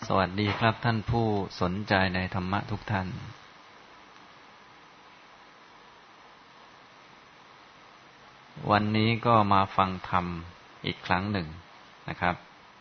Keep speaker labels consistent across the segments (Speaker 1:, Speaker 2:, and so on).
Speaker 1: สวัสดีครับท่านผู้สนใจในธรรมะทุกท่านวันนี้ก็มาฟังธรรมอีกครั้งหนึ่งนะครับ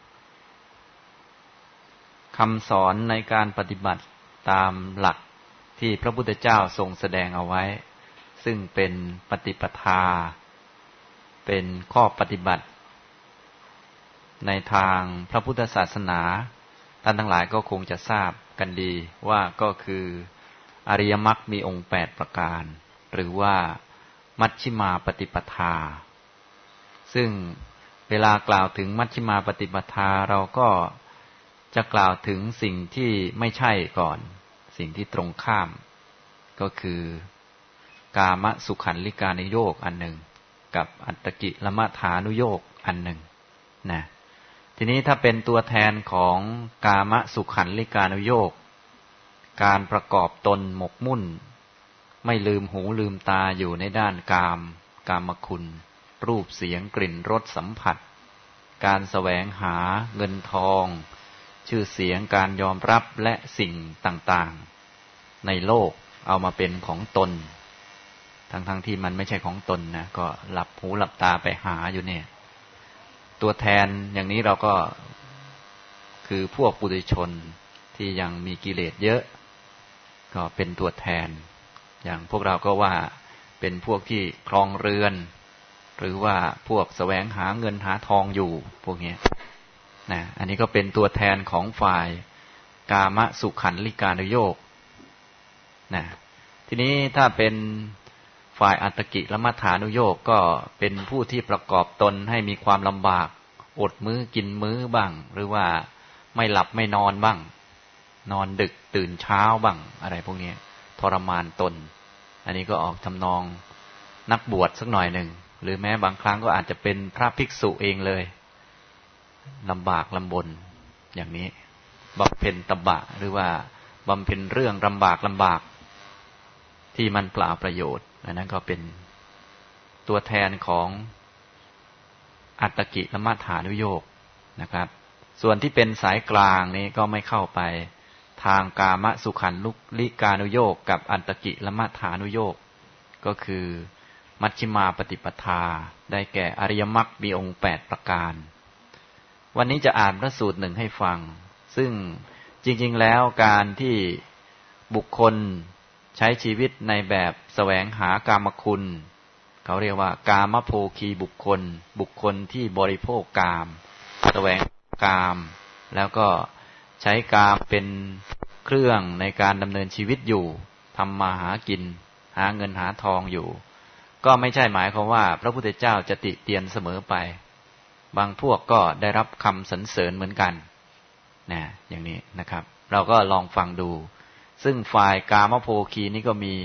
Speaker 1: คำสอนในการปฏิบัติตามหลักที่พระพุทธเจ้าทรงแสดงเอาไว้ซึ่งเป็นปฏิปทาเป็นข้อปฏิบัติในทางพระพุทธศาสนาท่านทั้งหลายก็คงจะทราบกันดีว่าก็คืออริยมรรคมีองค์8ประการหรือว่ามัชฌิมาปฏิปทาซึ่งเวลากล่าวถึงมัชฌิมาปฏิปทาเราก็จะกล่าวถึงสิ่งที่ไม่ใช่ก่อนสิ่งที่ตรงข้ามก็คือกามสุขันลิกานุโยคอันหนึ่งกับอัตตกิลมัฏฐานุโยคอันหนึ่งนะทีนี้ถ้าเป็นตัวแทนของกามสุขันลิกานุโยคการประกอบตนหมกมุ่นไม่ลืมหูลืมตาอยู่ในด้านกามคุณรูปเสียงกลิ่นรสสัมผัสการแสวงหาเงินทองชื่อเสียงการยอมรับและสิ่งต่างๆในโลกเอามาเป็นของตนทั้งที่มันไม่ใช่ของตนนะก็หลับหูหลับตาไปหาอยู่เนี่ยตัวแทนอย่างนี้เราก็คือพวกปุถุชนที่ยังมีกิเลสเยอะก็เป็นตัวแทนอย่างพวกเราก็ว่าเป็นพวกที่ครองเรือนหรือว่าพวกแสวงหาเงินหาทองอยู่พวกนี้นะอันนี้ก็เป็นตัวแทนของฝ่ายกามสุขันลิกานุโยคนะทีนี้ถ้าเป็นฝ่ายอัตตกิลมัฏฐานุโยคก็เป็นผู้ที่ประกอบตนให้มีความลำบากอดมื้อกินมื้อบ้างหรือว่าไม่หลับไม่นอนบ้างนอนดึกตื่นเช้าบ้างอะไรพวกนี้ทรมานตนอันนี้ก็ออกทำนองนักบวชสักหน่อยหนึ่งหรือแม้บางครั้งก็อาจจะเป็นพระภิกษุเองเลยลำบากลำบนอย่างนี้บำเพ็ญตบะหรือว่าบำเพ็ญเรื่องลำบากที่มันเปล่าประโยชน์อันนั้นก็เป็นตัวแทนของอัตตกิลมัฏฐานุโยคนะครับส่วนที่เป็นสายกลางนี้ก็ไม่เข้าไปทางกามสุขันลิกานุโยคกับอัตตกิลมัฏฐานุโยคก็คือมัชฌิมาปฏิปทาได้แก่อริยมรรคมีองค์8ประการวันนี้จะอ่านพระสูตรหนึ่งให้ฟังซึ่งจริงๆแล้วการที่บุคคลใช้ชีวิตในแบบแสวงหากามคุณเขาเรียกว่ากามโภคีบุคคลที่บริโภคกามแสวงกามแล้วก็ใช้กามเป็นเครื่องในการดำเนินชีวิตอยู่ทำมาหากินหาเงินหาทองอยู่ก็ไม่ใช่หมายความว่าพระพุทธเจ้าจะติเตียนเสมอไปบางพวกก็ได้รับคำสรรเสริญเหมือนกันนะอย่างนี้นะครับเราก็ลองฟังดูซึ่งฝ่ายกามโภคีนี่ก็มี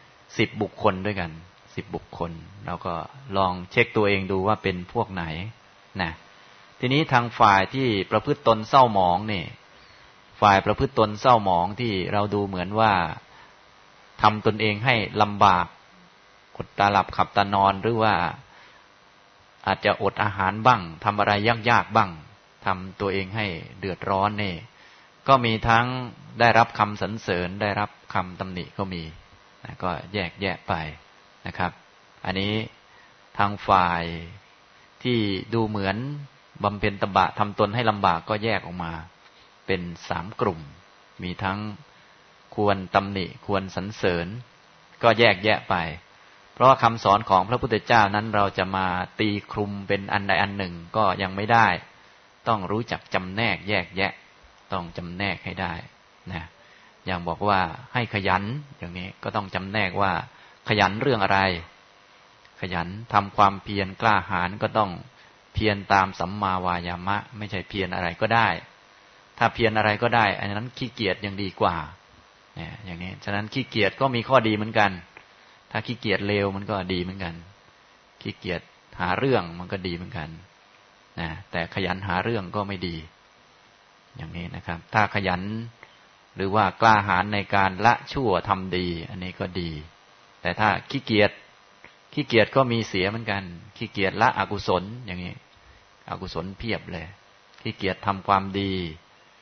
Speaker 1: 10บุคคลด้วยกัน10บุคคลเราก็ลองเช็คตัวเองดูว่าเป็นพวกไหนนะทีนี้ทางฝ่ายที่ประพฤติตนเศร้าหมองนี่ฝ่ายประพฤติตนเศร้าหมองที่เราดูเหมือนว่าทำตนเองให้ลำบากอดตาหลับขับตานอนหรือว่าอาจจะอดอาหารบ้างทำอะไรยากๆบ้างทำตัวเองให้เดือดร้อนนี่ก็มีทั้งได้รับคำสรรเสริญได้รับคำตำหนิก็มีนะก็แยกแยะไปนะครับอันนี้ทางฝ่ายที่ดูเหมือนบำเพ็ญตบะทำตนให้ลำบากก็แยกออกมาเป็น3กลุ่มมีทั้งควรตำหนิควรสรรเสริญก็แยกแยะไปเพราะว่าคำสอนของพระพุทธเจ้านั้นเราจะมาตีคลุมเป็นอันใดอันหนึ่งก็ยังไม่ได้ต้องรู้จักจำแนกแยกแยะต้องจำแนกให้ได้นะอย่างบอกว่าให้ขยันอย่างนี้ก็ต้องจำแนกว่าขยันเรื่องอะไรขยันทำความเพียรกล้าหาญก็ต้องเพียรตามสัมมาวายามะไม่ใช่เพียรอะไรก็ได้ถ้าเพียรอะไรก็ได้อันนั้นขี้เกียจยังดีกว่าเนี่ยอย่างนี้ฉะนั้นขี้เกียจก็มีข้อดีเหมือนกันถ้าขี้เกียจเลวมันก็ดีเหมือนกันขี้เกียจหาเรื่องมันก็ดีเหมือนกันนะแต่ขยันหาเรื่องก็ไม่ดีอย่างนี้นะครับถ้าขยันหรือว่ากล้าหาญในการละชั่วทำดีอันนี้ก็ดีแต่ถ้าขี้เกียจก็มีเสียเหมือนกันขี้เกียจละอกุศลอย่างนี้อกุศลเพียบเลยขี้เกียจทำความดี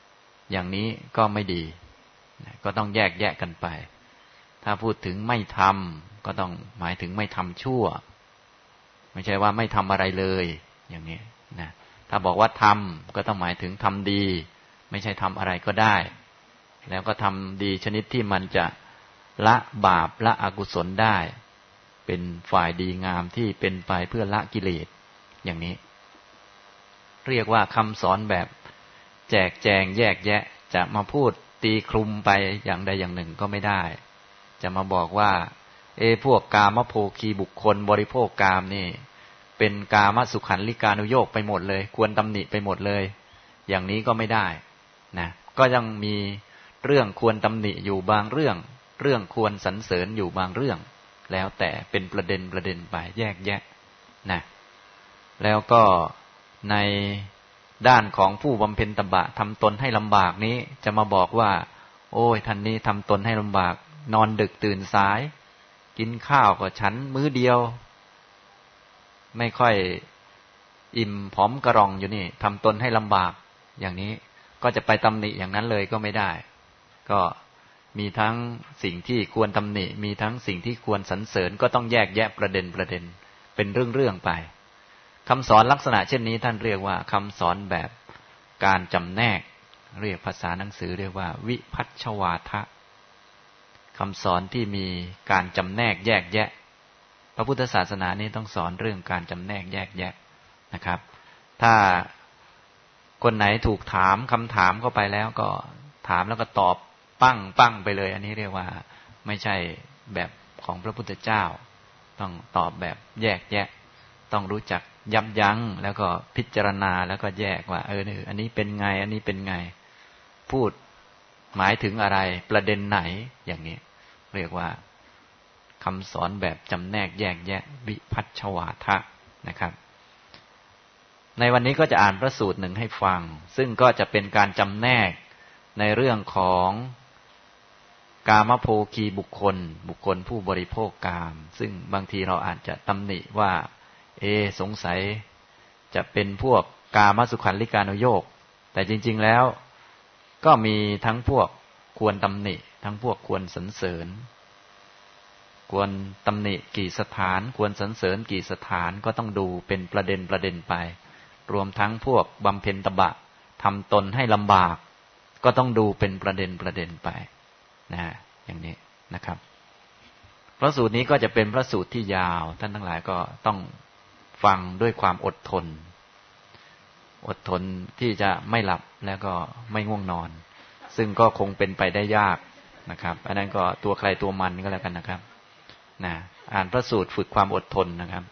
Speaker 1: อย่างนี้ก็ไม่ดีก็ต้องแยกแยะกันไปถ้าพูดถึงไม่ทำก็ต้องหมายถึงไม่ทำชั่วไม่ใช่ว่าไม่ทำอะไรเลยอย่างนี้นะถ้าบอกว่าทำก็ต้องหมายถึงทำดีไม่ใช่ทำอะไรก็ได้แล้วก็ทำดีชนิดที่มันจะละบาปละอกุศลได้เป็นฝ่ายดีงามที่เป็นไปเพื่อละกิเลสอย่างนี้เรียกว่าคำสอนแบบแจกแจงแยกแยะจะมาพูดตีคลุมไปอย่างใดอย่างหนึ่งก็ไม่ได้จะมาบอกว่าพวกกามโภคีบุคคลบริโภคกามนี่เป็นกามสุขันลิกานุโยคไปหมดเลยควรตำหนิไปหมดเลยอย่างนี้ก็ไม่ได้นะก็ยังมีเรื่องควรตำหนิอยู่บางเรื่องเรื่องควรสรรเสริญอยู่บางเรื่องแล้วแต่เป็นประเด็นไปแยกแยะนะแล้วก็ในด้านของผู้บำเพ็ญตบะทำตนให้ลำบากนี้จะมาบอกว่าโอ้ยท่านนี้ทำตนให้ลำบากนอนดึกตื่นสายกินข้าวก็ฉันมื้อเดียวไม่ค่อยอิ่มผอมกระรองอยู่นี่ทำตนให้ลำบากอย่างนี้ก็จะไปตำหนิอย่างนั้นเลยก็ไม่ได้ก็มีทั้งสิ่งที่ควรตำหนิมีทั้งสิ่งที่ควรสรรเสริญก็ต้องแยกแยะประเด็นเป็นเรื่องไปคำสอนลักษณะเช่นนี้ท่านเรียกว่าคำสอนแบบการจำแนกเรียกภาษาหนังสือเรียกว่าวิพัชชวาทะคำสอนที่มีการจำแนกแยกแยะพระพุทธศาสนานี้ต้องสอนเรื่องการจำแนกแยกแยะนะครับถ้าคนไหนถูกถามคำถามเข้าไปแล้วก็ถามแล้วก็ตอบปั้งไปเลยอันนี้เรียกว่าไม่ใช่แบบของพระพุทธเจ้าต้องตอบแบบแยกแยะต้องรู้จักยับยั้งแล้วก็พิจารณาแล้วก็แยกว่าอันนี้เป็นไงอันนี้เป็นไงพูดหมายถึงอะไรประเด็นไหนอย่างนี้เรียกว่าคำสอนแบบจำแนกแยกแยะวิพัชชวาทะนะครับในวันนี้ก็จะอ่านพระสูตรหนึ่งให้ฟังซึ่งก็จะเป็นการจำแนกในเรื่องของกามโภคีบุคคลผู้บริโภคกามซึ่งบางทีเราอาจจะตำหนิว่าสงสัยจะเป็นพวกกามสุขันลิกานุโยคแต่จริงๆแล้วก็มีทั้งพวกควรตำหนิทั้งพวกควรสรรเสริญควรตำหนิกี่สถานควรสรรเสริญกี่สถานก็ต้องดูเป็นประเด็นไปรวมทั้งพวกบำเพ็ญตบะทำตนให้ลำบากก็ต้องดูเป็นประเด็นไปนะอย่างนี้นะครับพระสูตรนี้ก็จะเป็นพระสูตรที่ยาวท่านทั้งหลายก็ต้องฟังด้วยความอดทนที่จะไม่หลับแล้วก็ไม่ง่วงนอนซึ่งก็คงเป็นไปได้ยากนะครับอันนั้นก็ตัวใครตัวมันก็แล้วกันนะครับนะอ่านพระสูตรฝึกความอดทนนะครับ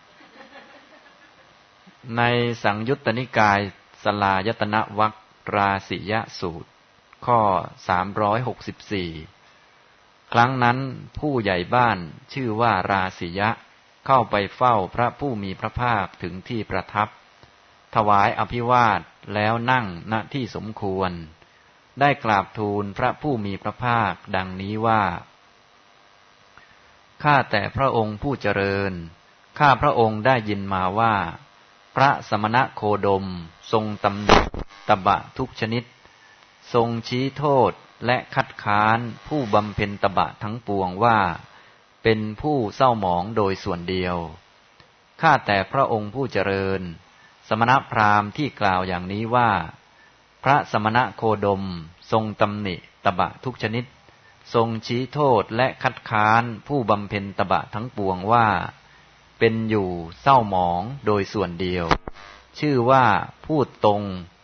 Speaker 1: ในสังยุตตนิกายสลายตนะวรรคราสิยสูตรข้อ364ครั้งนั้นผู้ใหญ่บ้านชื่อว่าราสิยะเข้าไปเฝ้าพระผู้มีพระภาคถึงที่ประทับถวายอภิวาทแล้วนั่งณที่สมควรได้กราบทูลพระผู้มีพระภาคดังนี้ว่าข้าแต่พระองค์ผู้เจริญข้าพระองค์ได้ยินมาว่าพระสมณโคดมทรงตำหนิตบะทุกชนิดทรงชี้โทษและคัดค้านผู้บำเพ็ญตบะทั้งปวงว่าเป็นผู้เศร้าหมองโดยส่วนเดียวข้าแต่พระองค์ผู้เจริญสมณพราหมณ์ที่กล่าวอย่างนี้ว่าพระสมณโคดมทรงตำหนิตบะทุกชนิดทรงชี้โทษและคัดค้านผู้บำเพ็ญตบะทั้งปวงว่าเป็นอยู่เศร้าหมองโดยส่วนเดียวชื่อว่าพูดต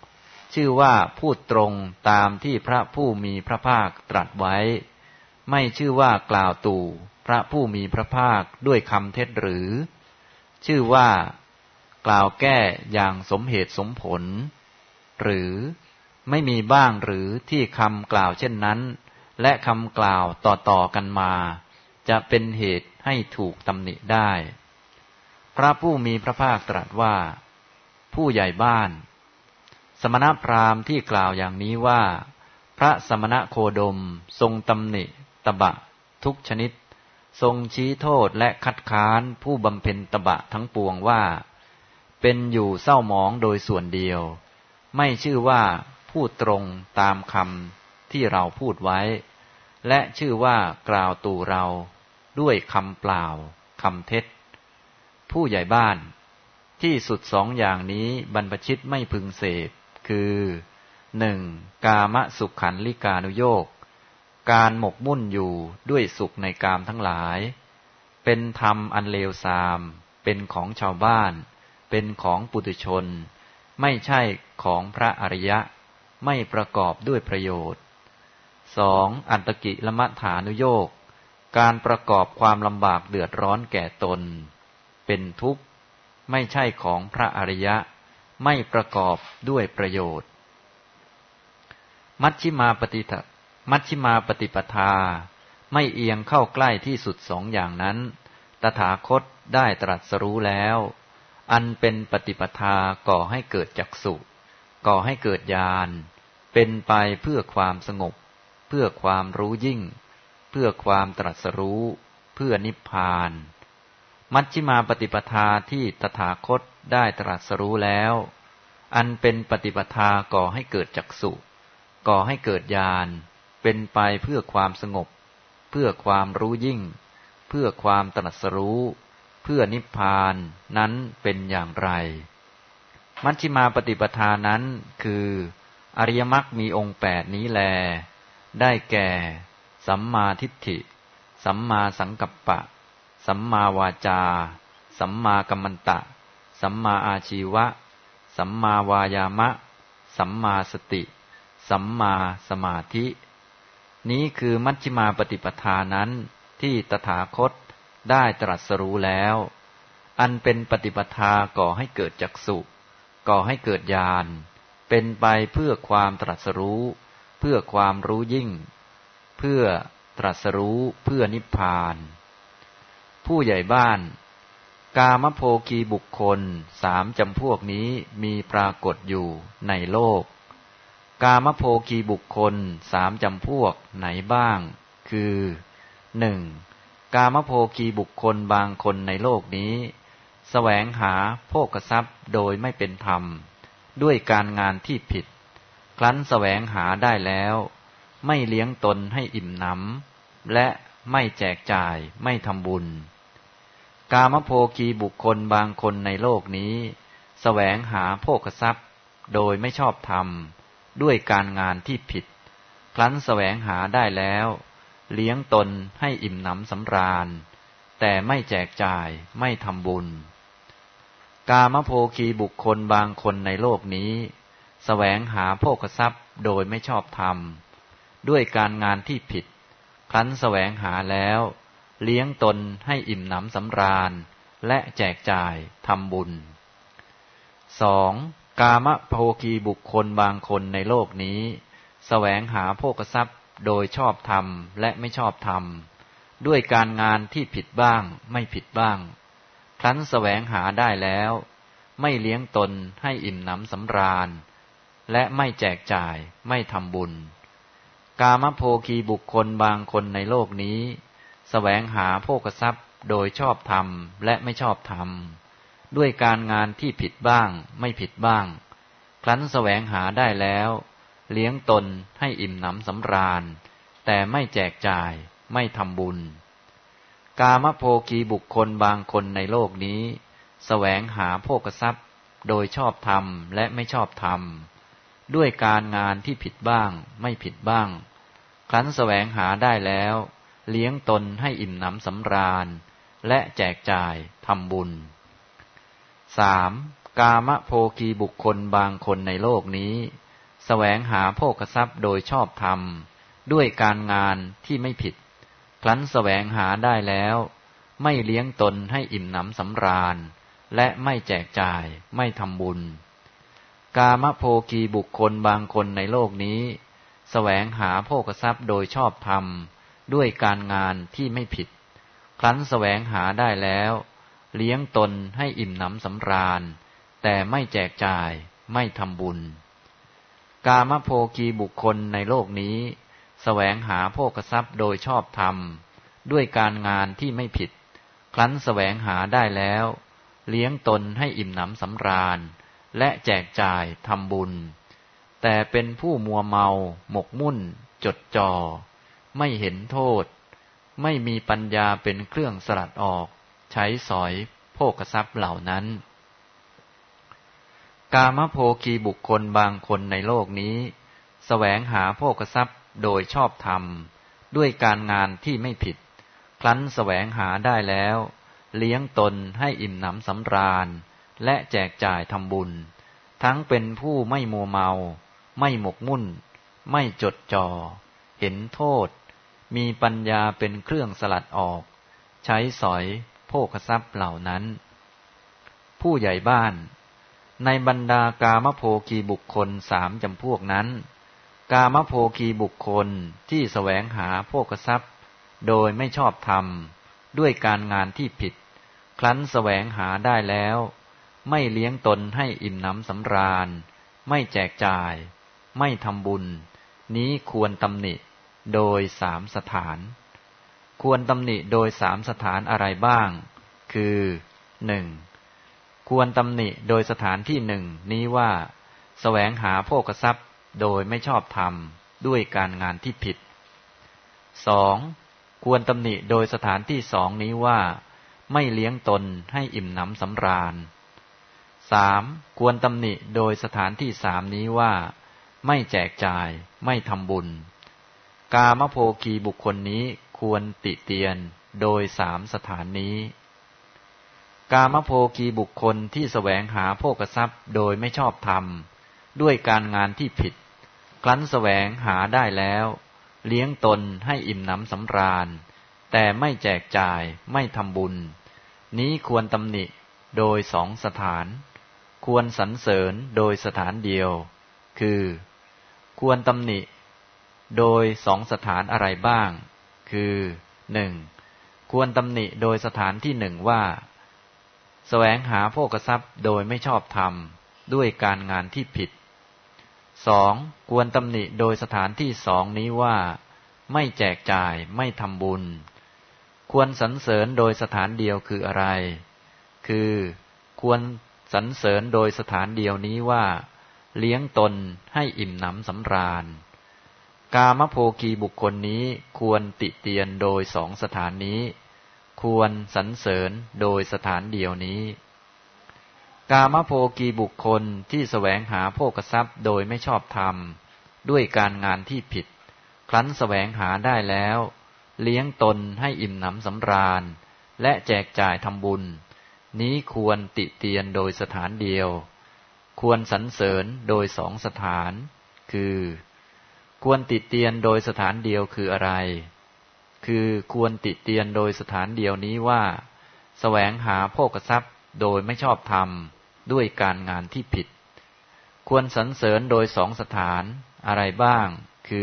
Speaker 1: รงตามที่พระผู้มีพระภาคตรัสไว้ไม่ชื่อว่ากล่าวตู่พระผู้มีพระภาคด้วยคำเท็จหรือชื่อว่ากล่าวแก้อย่างสมเหตุสมผลหรือไม่มีบ้างหรือที่คำกล่าวเช่นนั้นและคำกล่าวต่อกันมาจะเป็นเหตุให้ถูกตำหนิได้พระผู้มีพระภาคตรัสว่าผู้ใหญ่บ้านสมณพราหมณ์ที่กล่าวอย่างนี้ว่าพระสมณโคดมทรงตำหนิตบะทุกชนิดทรงชี้โทษและคัดค้านผู้บำเพ็ญตบะทั้งปวงว่าเป็นอยู่เศร้าหมองโดยส่วนเดียวไม่ชื่อว่าพูดตรงตามคำที่เราพูดไว้และชื่อว่ากล่าวตู่เราด้วยคำเปล่าคำเท็จผู้ใหญ่บ้านที่สุดสองอย่างนี้บรรพชิตไม่พึงเสพคือ 1. กามสุขขันลิกานุโยคการหมกมุ่นอยู่ด้วยสุขในกามทั้งหลายเป็นธรรมอันเลวทรามเป็นของชาวบ้านเป็นของปุถุชนไม่ใช่ของพระอริยะไม่ประกอบด้วยประโยชน์ 2. อัตตกิลมัฏฐานุโยคการประกอบความลำบากเดือดร้อนแก่ตนเป็นทุกข์ไม่ใช่ของพระอริยะไม่ประกอบด้วยประโยชน์มัชฌิมาปฏิปทาไม่เอียงเข้าใกล้ที่สุดสองอย่างนั้นตถาคตได้ตรัสรู้แล้วอันเป็นปฏิปทาก่อให้เกิดจักษุก่อให้เกิดญาณเป็นไปเพื่อความสงบเพื่อความรู้ยิ่งเพื่อความตรัสรู้เพื่อนิพพานมัชฌิมาปฏิปทาที่ตถาคตได้ตรัสรู้แล้วอันเป็นปฏิปทาก่อให้เกิดจักษุก่อให้เกิดญาณเป็นไปเพื่อความสงบเพื่อความรู้ยิ่งเพื่อความตรัสรู้เพื่อนิพพานนั้นเป็นอย่างไรมัชฌิมาปฏิปทานั้นคืออริยมรรคมีองค์8นี้แลได้แก่สัมมาทิฏฐิสัมมาสังกัปปะสัมมาวาจาสัมมากัมมันตะสัมมาอาชีวะสัมมาวายามะสัมมาสติสัมมาสมาธินี้คือมัชฌิมาปฏิปทานั้นที่ตถาคตได้ตรัสรู้แล้วอันเป็นปฏิปทาก่อให้เกิดจักษุก่อให้เกิดญาณเป็นไปเพื่อความตรัสรู้เพื่อความรู้ยิ่งเพื่อตรัสรู้เพื่อนิพพานผู้ใหญ่บ้านกามโภคีบุคคล3จำพวกนี้มีปรากฏอยู่ในโลกกามโภคีบุคคล3จำพวกไหนบ้างคือ 1. กามโภคีบุคคลบางคนในโลกนี้แสวงหาโภคทรัพย์โดยไม่เป็นธรรมด้วยการงานที่ผิดครั้นแสวงหาได้แล้วไม่เลี้ยงตนให้อิ่มหนำและไม่แจกจ่ายไม่ทำบุญกามโภคีบุคคลบางคนในโลกนี้แสวงหาโภคทรัพย์โดยไม่ชอบธรรมด้วยการงานที่ผิดครั้นแสวงหาได้แล้วเลี้ยงตนให้อิ่มหนำสำราญแต่ไม่แจกจ่ายไม่ทำบุญกามโภคีบุคคลบางคนในโลกนี้แสวงหาโภคทรัพย์โดยไม่ชอบธรรมด้วยการงานที่ผิดครั้นแสวงหาแล้วเลี้ยงตนให้อิ่มหนำสำราญและแจกจ่ายทำบุญ 2. กามโภคีบุคคลบางคนในโลกนี้แสวงหาโภคทรัพย์โดยชอบธรรมและไม่ชอบธรรมด้วยการงานที่ผิดบ้างไม่ผิดบ้างครั้นแสวงหาได้แล้วไม่เลี้ยงตนให้อิ่มหนำสำราญและไม่แจกจ่ายไม่ทำบุญกามโภคีบุคคลบางคนในโลกนี้แสวงหาโภคทรัพย์โดยชอบธรรมและไม่ชอบธรรมด้วยการงานที่ผิดบ้างไม่ผิดบ้างครั้นแสวงหาได้แล้วเลี้ยงตนให้อิ่มหนำสำราญแต่ไม่แจกจ่ายไม่ทำบุญกามโภคีบุคคลบางคนในโลกนี้แสวงหาโภคทรัพย์โดยชอบธรรมและไม่ชอบธรรมด้วยการงานที่ผิดบ้างไม่ผิดบ้างครั้นแสวงหาได้แล้วเลี้ยงตนให้อิ่มหนำสำราญและแจกจ่ายทำบุญ 3. กามโภคีบุคคลบางคนในโลกนี้แสวงหาโภคทรัพย์โดยชอบธรรมด้วยการงานที่ไม่ผิดครั้นแสวงหาได้แล้วไม่เลี้ยงตนให้อิ่มหนำสำราญและไม่แจกจ่ายไม่ทำบุญกามโภคีบุคคลบางคนในโลกนี้แสวงหาโภคทรัพย์โดยชอบธรรมด้วยการงานที่ไม่ผิดครั้นแสวงหาได้แล้วเลี้ยงตนให้อิ่มหนำสำราญแต่ไม่แจกจ่ายไม่ทำบุญกามโภคีบุคคลในโลกนี้แสวงหาโภคทรัพย์โดยชอบธรรมด้วยการงานที่ไม่ผิดครั้นแสวงหาได้แล้วเลี้ยงตนให้อิ่มหนำสำราญและแจกจ่ายทำบุญแต่เป็นผู้มัวเมาหมกมุ่นจดจ่อไม่เห็นโทษไม่มีปัญญาเป็นเครื่องสลัดออกใช้สอยโภคทรัพย์เหล่านั้นกามโภคีบุคคลบางคนในโลกนี้แสวงหาโภคทรัพย์โดยชอบธรรมด้วยการงานที่ไม่ผิดครั้นแสวงหาได้แล้วเลี้ยงตนให้อิ่มหนำสำราญและแจกจ่ายทำบุญทั้งเป็นผู้ไม่มัวเมาไม่หมกมุ่นไม่จดจ่อเห็นโทษมีปัญญาเป็นเครื่องสลัดออกใช้สอยโภคทรัพย์เหล่านั้นผู้ใหญ่บ้านในบรรดากามโภคีบุคคล3 จำพวกนั้นกามโภคีบุคคลที่แสวงหาโภคทรัพย์โดยไม่ชอบธรรมด้วยการงานที่ผิดครั้นแสวงหาได้แล้วไม่เลี้ยงตนให้อิ่มหนำสำราญไม่แจกจ่ายไม่ทำบุญนี้ควรตำหนิโดย3 สถานควรตำหนิโดย3 สถานอะไรบ้างคือ 1. ควรตำหนิโดยสถานที่1นี้ว่าแสวงหาโภคทรัพย์โดยไม่ชอบธรรมด้วยการงานที่ผิด 2. ควรตำหนิโดยสถานที่2นี้ว่าไม่เลี้ยงตนให้อิ่มหนำสำราญ 3. ควรตำหนิโดยสถานที่3นี้ว่าไม่แจกจ่ายไม่ทำบุญกามโภคีบุคคลนี้ควรติเตียนโดย3 สถานนี้กามโภคีบุคคลที่แสวงหาโภคทรัพย์โดยไม่ชอบธรรมด้วยการงานที่ผิดครั้นแสวงหาได้แล้วเลี้ยงตนให้อิ่มหนำสำราญแต่ไม่แจกจ่ายไม่ทำบุญนี้ควรตำหนิโดย2 สถานควรสรรเสริญโดยสถานเดียวคือควรตำหนิโดย2 สถานอะไรบ้างคือ 1. ควรตำหนิโดยสถานที่1ว่าแสวงหาโภคทรัพย์โดยไม่ชอบธรรมด้วยการงานที่ผิด 2. ควรตำหนิโดยสถานที่2นี้ว่าไม่แจกจ่ายไม่ทำบุญควรสรรเสริญโดยสถานเดียวคืออะไรคือควรสรรเสริญโดยสถานเดียวนี้ว่าเลี้ยงตนให้อิ่มหนำสำราญกามโภคีบุคคลนี้ควรติเตียนโดย2 สถานนี้ควรสรรเสริญโดยสถานเดียวนี้กามโภคีบุคคลที่แสวงหาโภคทรัพย์โดยไม่ชอบธรรมด้วยการงานที่ผิดครั้นแสวงหาได้แล้วเลี้ยงตนให้อิ่มหนำสำราญและแจกจ่ายทำบุญนี้ควรติเตียนโดยสถานเดียวควรสรรเสริญโดย2 สถานคือควรติเตียนโดยสถานเดียวคืออะไรคือควรติเตียนโดยสถานเดียวนี้ว่าแสวงหาโภคทรัพย์โดยไม่ชอบธรรมด้วยการงานที่ผิดควรสรรเสริญโดย2 สถานอะไรบ้างคือ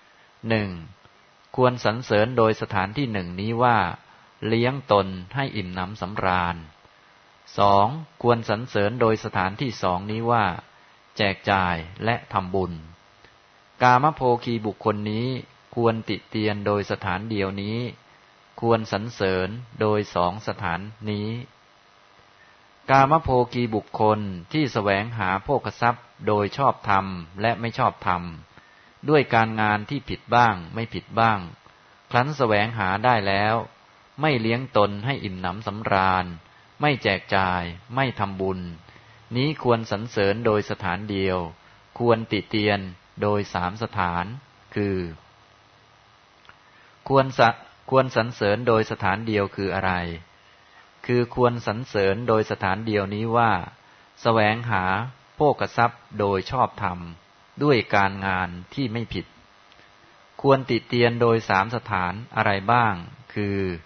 Speaker 1: 1. ควรสรรเสริญโดยสถานที่1นี้ว่าเลี้ยงตนให้อิ่มหนำสำราญ 2. ควรสรรเสริญโดยสถานที่2นี้ว่าแจกจ่ายและทำบุญกามโภคีบุคคลนี้ควรติเตียนโดยสถานเดียวนี้ควรสรรเสริญโดย2 สถานนี้กามโภคีบุคคลที่แสวงหาโภคทรัพย์โดยชอบธรรมและไม่ชอบธรรมด้วยการงานที่ผิดบ้างไม่ผิดบ้างครั้นแสวงหาได้แล้วไม่เลี้ยงตนให้อิ่มหนำสำราญไม่แจกจ่ายไม่ทำบุญนี้ควรสรรเสริญโดยสถานเดียวควรติเตียนโดย3 สถานคือควรสรรเสริญโดยสถานเดียวคืออะไรคือควรสรรเสริญโดยสถานเดียวนี้ว่าแสวงหาโภคทรัพย์โดยชอบธรรมด้วยการงานที่ไม่ผิดควรติเตียนโดย3 สถานอะไรบ้างคือ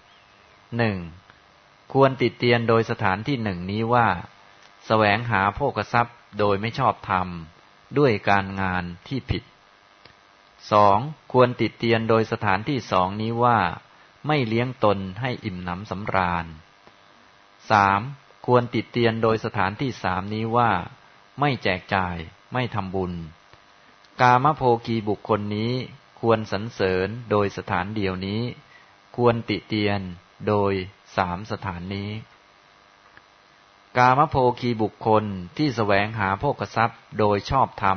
Speaker 1: 1. ควรติเตียนโดยสถานที่1นี้ว่าแสวงหาโภคทรัพย์โดยไม่ชอบธรรมด้วยการงานที่ผิด 2. ควรติเตียนโดยสถานที่2นี้ว่าไม่เลี้ยงตนให้อิ่มหนำสำราญ 3. ควรติเตียนโดยสถานที่3นี้ว่าไม่แจกจ่ายไม่ทำบุญกามโภคีบุคคลนี้ควรสรรเสริญโดยสถานเดียวนี้ควรติเตียนโดย3 สถานนี้กามโภคีบุคคลที่แสวงหาโภคทรัพย์โดยชอบธรรม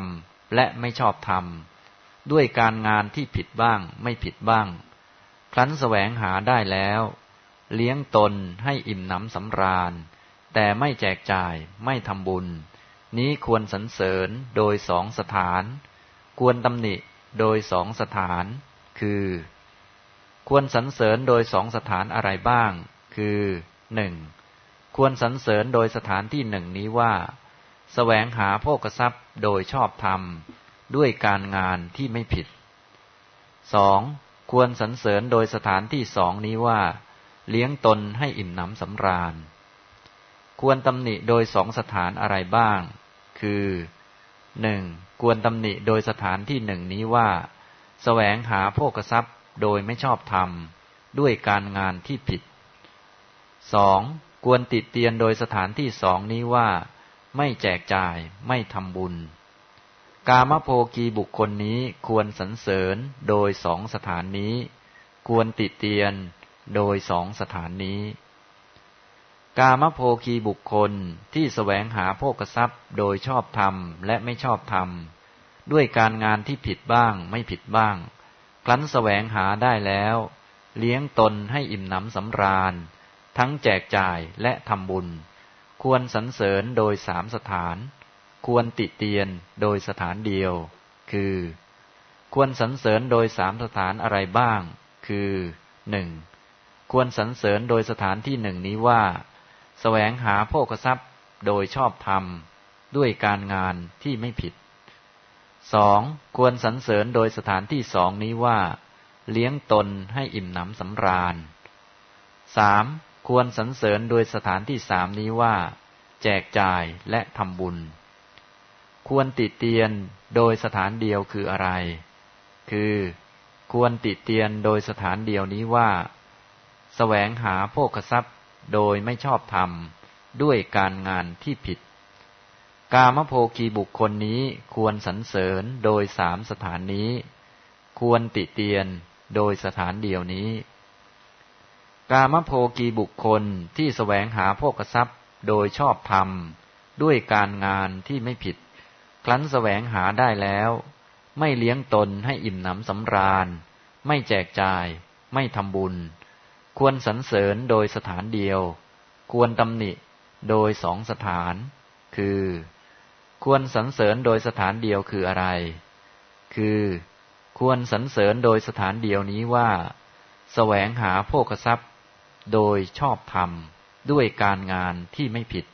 Speaker 1: และไม่ชอบธรรมด้วยการงานที่ผิดบ้างไม่ผิดบ้างครั้นแสวงหาได้แล้วเลี้ยงตนให้อิ่มหนำสำราญแต่ไม่แจกจ่ายไม่ทำบุญนี้ควรสรรเสริญโดยสองสถานควรตำหนิโดยสองสถานคือควรสรรเสริญโดยสองสถานอะไรบ้างคือหนึ่งควรสรรเสริญโดยสถานที่หนึ่งนี้ว่าแสวงหาโภคทรัพย์โดยชอบธรรมด้วยการงานที่ไม่ผิดสองควรสรรเสริญโดยสถานที่สองนี้ว่าเลี้ยงตนให้อิ่มหนำสำราญควรตำหนิโดยสองสถานอะไรบ้างคือหนึ่งควรตำหนิโดยสถานที่หนึ่งนี้ว่าแสวงหาโภคทรัพย์โดยไม่ชอบธรรมด้วยการงานที่ผิดสองควรติเตียนโดยสถานที่สองนี้ว่าไม่แจกจ่ายไม่ทำบุญกามโภคีบุคคลนี้ควรสรรเสริญโดยสองสถานนี้ควรติเตียนโดยสองสถานนี้กามโภคีบุคคลที่แสวงหาโภคทรัพย์โดยชอบธรรมและไม่ชอบธรรมด้วยการงานที่ผิดบ้างไม่ผิดบ้างครั้นแสวงหาได้แล้วเลี้ยงตนให้อิ่มหนำสำราญทั้งแจกจ่ายและทำบุญควรสรรเสริญโดยสามสถานควรติเตียนโดยสถานเดียวคือควรสรรเสริญโดยสามสถานอะไรบ้างคือหนึ่งควรสรรเสริญโดยสถานที่หนึ่งนี้ว่าแสวงหาโภคทรัพย์โดยชอบธรรมด้วยการงานที่ไม่ผิดสองควรสรรเสริญโดยสถานที่สองนี้ว่าเลี้ยงตนให้อิ่มหนำสำราญสามควรสรรเสริญโดยสถานที่สามนี้ว่าแจกจ่ายและทำบุญควรติเตียนโดยสถานเดียวคืออะไรคือควรติเตียนโดยสถานเดียวนี้ว่าแสวงหาโภคทรัพย์โดยไม่ชอบธรรมด้วยการงานที่ผิดกามโภคีบุคคลนี้ควรสรรเสริญโดยสามสถานนี้ควรติเตียนโดยสถานเดียวนี้กามโภคีบุคคลที่แสวงหาโภคทรัพย์โดยชอบธรรมด้วยการงานที่ไม่ผิดครั้นแสวงหาได้แล้วไม่เลี้ยงตนให้อิ่มหนำสำราญไม่แจกจ่ายไม่ทำบุญควรสรรเสริญโดยสถานเดียวควรตำหนิโดยสองสถานคือควรสรรเสริญโดยสถานเดียวคืออะไรคือควรสรรเสริญโดยสถานเดียวนี้ว่าแสวงหาโภคทรัพย์โดยชอบธรรมด้วยการงานที่ไม่ผิด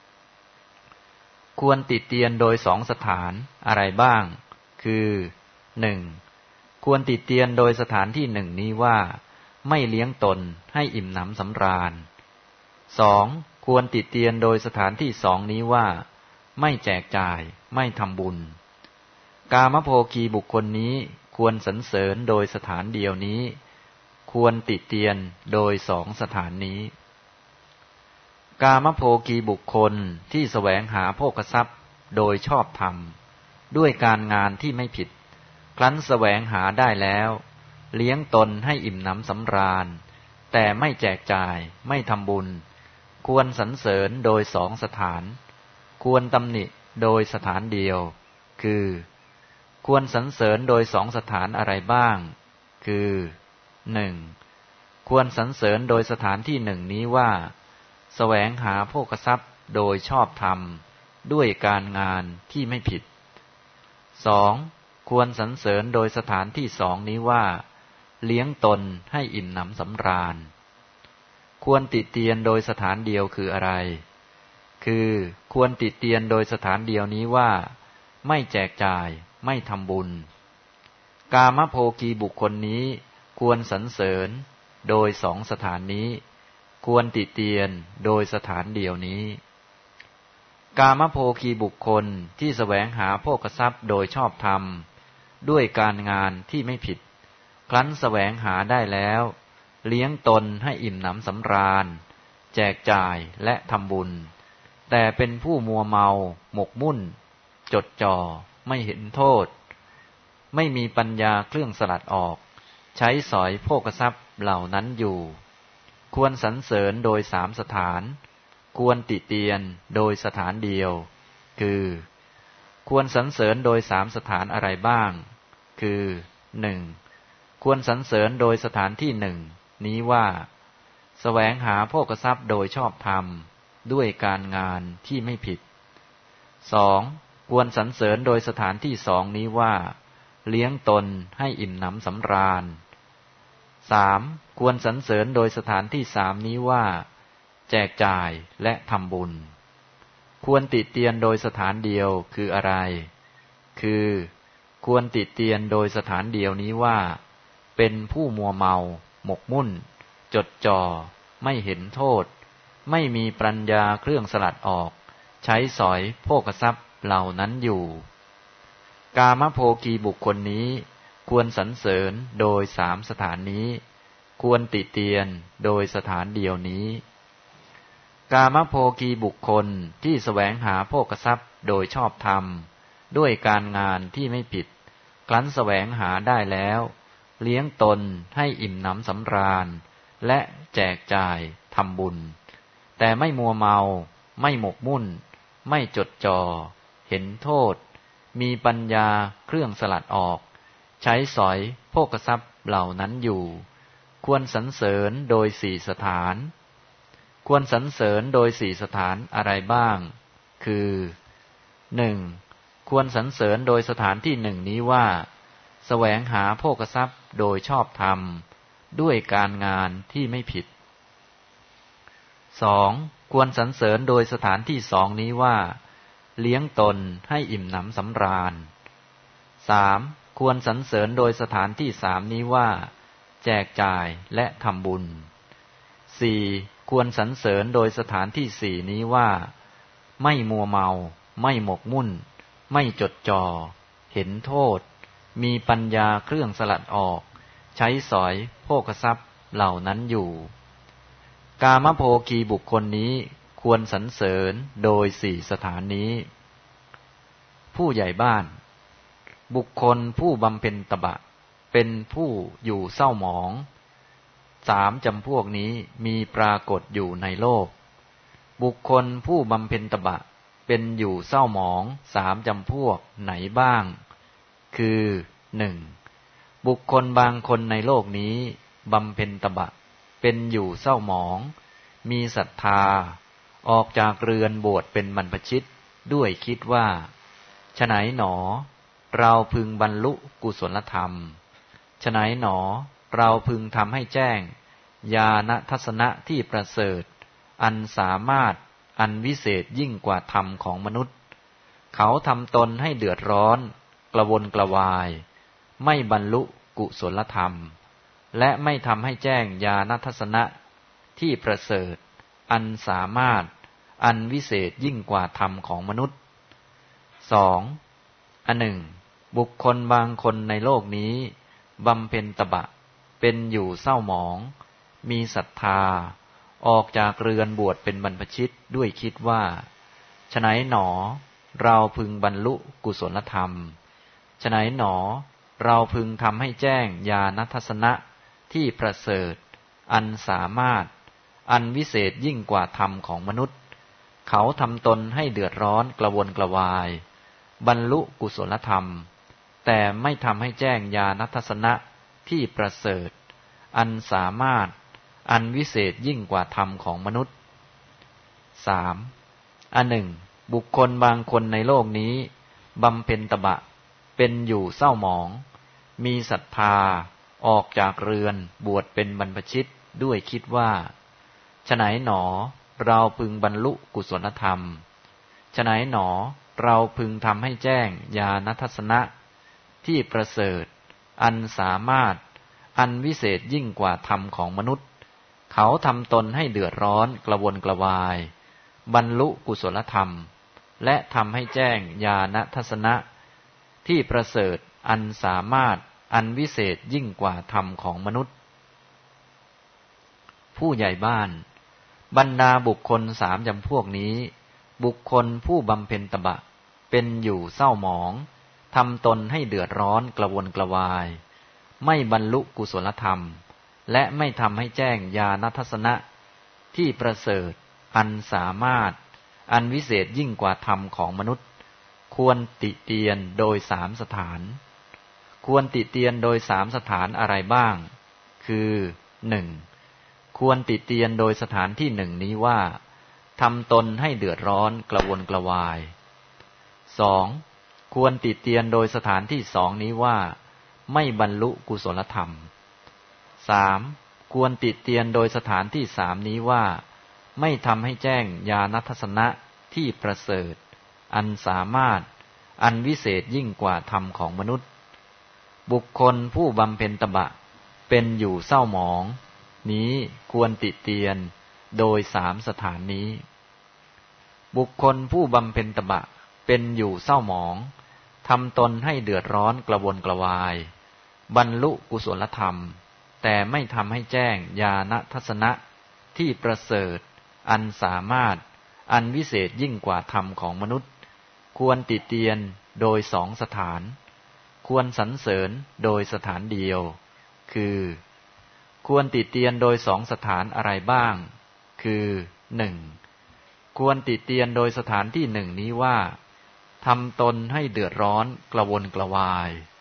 Speaker 1: ควรติเตียนโดยสองสถานอะไรบ้างคือหนึ่งควรติเตียนโดยสถานที่หนึ่งนี้ว่าไม่เลี้ยงตนให้อิ่มหนำสำราญสองควรติเตียนโดยสถานที่สองนี้ว่าไม่แจกจ่ายไม่ทำบุญกามโภคีบุคคลนี้ควรสรรเสริญโดยสถานเดียวนี้ควรติเตียนโดยสองสถานนี้กามโภคีบุคคลที่แสวงหาโภคทรัพย์โดยชอบธรรมด้วยการงานที่ไม่ผิดครั้นแสวงหาได้แล้วเลี้ยงตนให้อิ่มหนำสำราญแต่ไม่แจกจ่ายไม่ทำบุญควรสรรเสริญโดยสองสถานควรตำหนิโดยสถานเดียวคือควรสรรเสริญโดยสองสถานอะไรบ้างคือหนึ่งควรสรรเสริญโดยสถานที่หนึ่งนี้ว่าแสวงหาโภคทรัพย์โดยชอบธรรมด้วยการงานที่ไม่ผิดสองควรสรรเสริญโดยสถานที่สองนี้ว่าเลี้ยงตนให้อิ่มหนำสำราญควรติเตียนโดยสถานเดียวคืออะไรคือควรติเตียนโดยสถานเดียวนี้ว่าไม่แจกจ่ายไม่ทำบุญกามโภคีบุคคลนี้ควรสรรเสริญโดยสองสถานนี้ควรติเตียนโดยสถานเดียวนี้กามโภคีบุคคลที่แสวงหาโภคทรัพย์โดยชอบธรรมด้วยการงานที่ไม่ผิดครั้นแสวงหาได้แล้วเลี้ยงตนให้อิ่มหนำสำราญแจกจ่ายและทำบุญแต่เป็นผู้มัวเมาหมกมุ่นจดจ่อไม่เห็นโทษไม่มีปัญญาเครื่องสลัดออกใช้สอยโภคทรัพย์เหล่านั้นอยู่ควรสรรเสริญโดยสามสถานควรติเตียนโดยสถานเดียวคือควรสรรเสริญโดย3สถานอะไรบ้างคือ 1. ควรสรรเสริญโดยสถานที่1นี้ว่าแสวงหาโภคทรัพย์โดยชอบธรรมด้วยการงานที่ไม่ผิด 2. ควรสรรเสริญโดยสถานที่2นี้ว่าเลี้ยงตนให้อิ่มหนำสำราญ 3. ควรสรรเสริญโดยสถานที่3นี้ว่าแจกจ่ายและทำบุญควรติเตียนโดยสถานเดียวคืออะไรคือควรติเตียนโดยสถานเดียวนี้ว่าเป็นผู้มัวเมาหมกมุ่นจดจ่อไม่เห็นโทษไม่มีปัญญาเครื่องสลัดออกใช้สอยโภคทรัพย์เหล่านั้นอยู่กามโภคีบุคคลนี้ควรสรรเสริญโดย3สถานนี้ควรติเตียนโดยสถานเดียวนี้กามโภคีบุคคลที่แสวงหาโภคทรัพย์โดยชอบธรรมด้วยการงานที่ไม่ผิดครั้นแสวงหาได้แล้วเลี้ยงตนให้อิ่มหนำสำราญและแจกจ่ายทำบุญแต่ไม่มัวเมาไม่หมกมุ่นไม่จดจ่อเห็นโทษมีปัญญาเครื่องสลัดออกใช้สอยโภคทรัพย์เหล่านั้นอยู่ควรสรรเสริญโดย4สถานควรสรรเสริญโดย4สถานอะไรบ้างคือ 1. ควรสรรเสริญโดยสถานที่1นี้ว่าแสวงหาโภคทรัพย์โดยชอบธรรมด้วยการงานที่ไม่ผิด 2. ควรสรรเสริญโดยสถานที่2นี้ว่าเลี้ยงตนให้อิ่มหนำสำราญ 3. ควรสรรเสริญโดยสถานที่3นี้ว่าแจกจ่ายและทำบุญ 4. ควรสรรเสริญโดยสถานที่4นี้ว่าไม่มัวเมาไม่หมกมุ่นไม่จดจ่อเห็นโทษมีปัญญาเครื่องสลัดออกใช้สอยโภคทรัพย์เหล่านั้นอยู่กามโภคีบุคคลนี้ควรสรรเสริญโดย4สถานนี้ผู้ใหญ่บ้านบุคคลผู้บำเพ็ญตบะเป็นผู้อยู่เศร้าหมอง3จำพวกนี้มีปรากฏอยู่ในโลกบุคคลผู้บำเพ็ญตบะเป็นอยู่เศร้าหมอง3จำพวกไหนบ้างคือ 1. บุคคลบางคนในโลกนี้บำเพ็ญตบะเป็นอยู่เศร้าหมองมีศรัทธาออกจากเรือนบวชเป็นบรรพชิตด้วยคิดว่าฉไนหนอเราพึงบรรลุกุศลธรรมฉไนหนอเราพึงทำให้แจ้งญาณทัศนะที่ประเสริฐอันสามารถอันวิเศษยิ่งกว่าธรรมของมนุษย์เขาทำตนให้เดือดร้อนกระวนกระวายไม่บรรลุกุศลธรรมและไม่ทำให้แจ้งญาณทัศนะที่ประเสริฐอันสามารถอันวิเศษยิ่งกว่าธรรมของมนุษย์ 2. อันหนึ่งบุคคลบางคนในโลกนี้บำเพ็ญตบะเป็นอยู่เศร้าหมองมีศรัทธาออกจากเรือนบวชเป็นบรรพชิตด้วยคิดว่าฉไนหนอเราพึงบรรลุกุศลธรรมฉไนหนอเราพึงทำให้แจ้งญาณทัศนะที่ประเสริฐอันสามารถอันวิเศษยิ่งกว่าธรรมของมนุษย์เขาทำตนให้เดือดร้อนกระวนกระวายบรรลุกุศลธรรมแต่ไม่ทำให้แจ้งญาณทัศนะที่ประเสริฐอันสามารถอันวิเศษยิ่งกว่าธรรมของมนุษย์ 3. อันหนึ่งบุคคลบางคนในโลกนี้บำเพ็ญตบะเป็นอยู่เศร้าหมองมีศรัทธาออกจากเรือนบวชเป็นบรรพชิตด้วยคิดว่าฉไนหนอเราพึงบรรลุกุศลธรรมฉไนหนอเราพึงทำให้แจ้งญาณทัศนะที่ประเสริฐอันสามารถอันวิเศษยิ่งกว่าธรรมของมนุษย์เขาทำตนให้เดือดร้อนกระวนกระวายบรรลุกุศลธรรมและทำให้แจ้งญาณทัศนะที่ประเสริฐอันสามารถอันวิเศษยิ่งกว่าธรรมของมนุษย์ผู้ใหญ่บ้านบรรดาบุคคล3จำพวกนี้บุคคลผู้บำเพ็ญตบะเป็นอยู่เศร้าหมองทำตนให้เดือดร้อนกระวนกระวายไม่บรรลุกุศลธรรมและไม่ทำให้แจ้งญาณทัศนะที่ประเสริฐอันสามารถอันวิเศษยิ่งกว่าธรรมของมนุษย์ควรติเตียนโดย3 สถานควรติเตียนโดย3 สถานอะไรบ้างคือ 1. ควรติเตียนโดยสถานที่1นี้ว่าทำตนให้เดือดร้อนกระวนกระวาย 2. ควรติเตียนโดยสถานที่2นี้ว่าไม่บรรลุกุศลธรรม 3. ควรติเตียนโดยสถานที่3นี้ว่าไม่ทำให้แจ้งญาณทัศนะที่ประเสริฐอันสามารถอันวิเศษยิ่งกว่าธรรมของมนุษย์บุคคลผู้บำเพ็ญตบะเป็นอยู่เศร้าหมองนี้ควรติเตียนโดย3 สถานนี้บุคคลผู้บำเพ็ญตบะเป็นอยู่เศร้าหมองทำตนให้เดือดร้อนกระวนกระวายบรรลุกุศลธรรมแต่ไม่ทำให้แจ้งญาณทัศนะที่ประเสริฐอันสามารถอันวิเศษยิ่งกว่าธรรมของมนุษย์ควรติเตียนโดย2 สถานควรสรรเสริญโดยสถานเดียวคือควรติเตียนโดย2 สถานอะไรบ้างคือ 1. ควรติเตียนโดยสถานที่1นี้ว่าทำตนให้เดือดร้อนกระวนกระวาย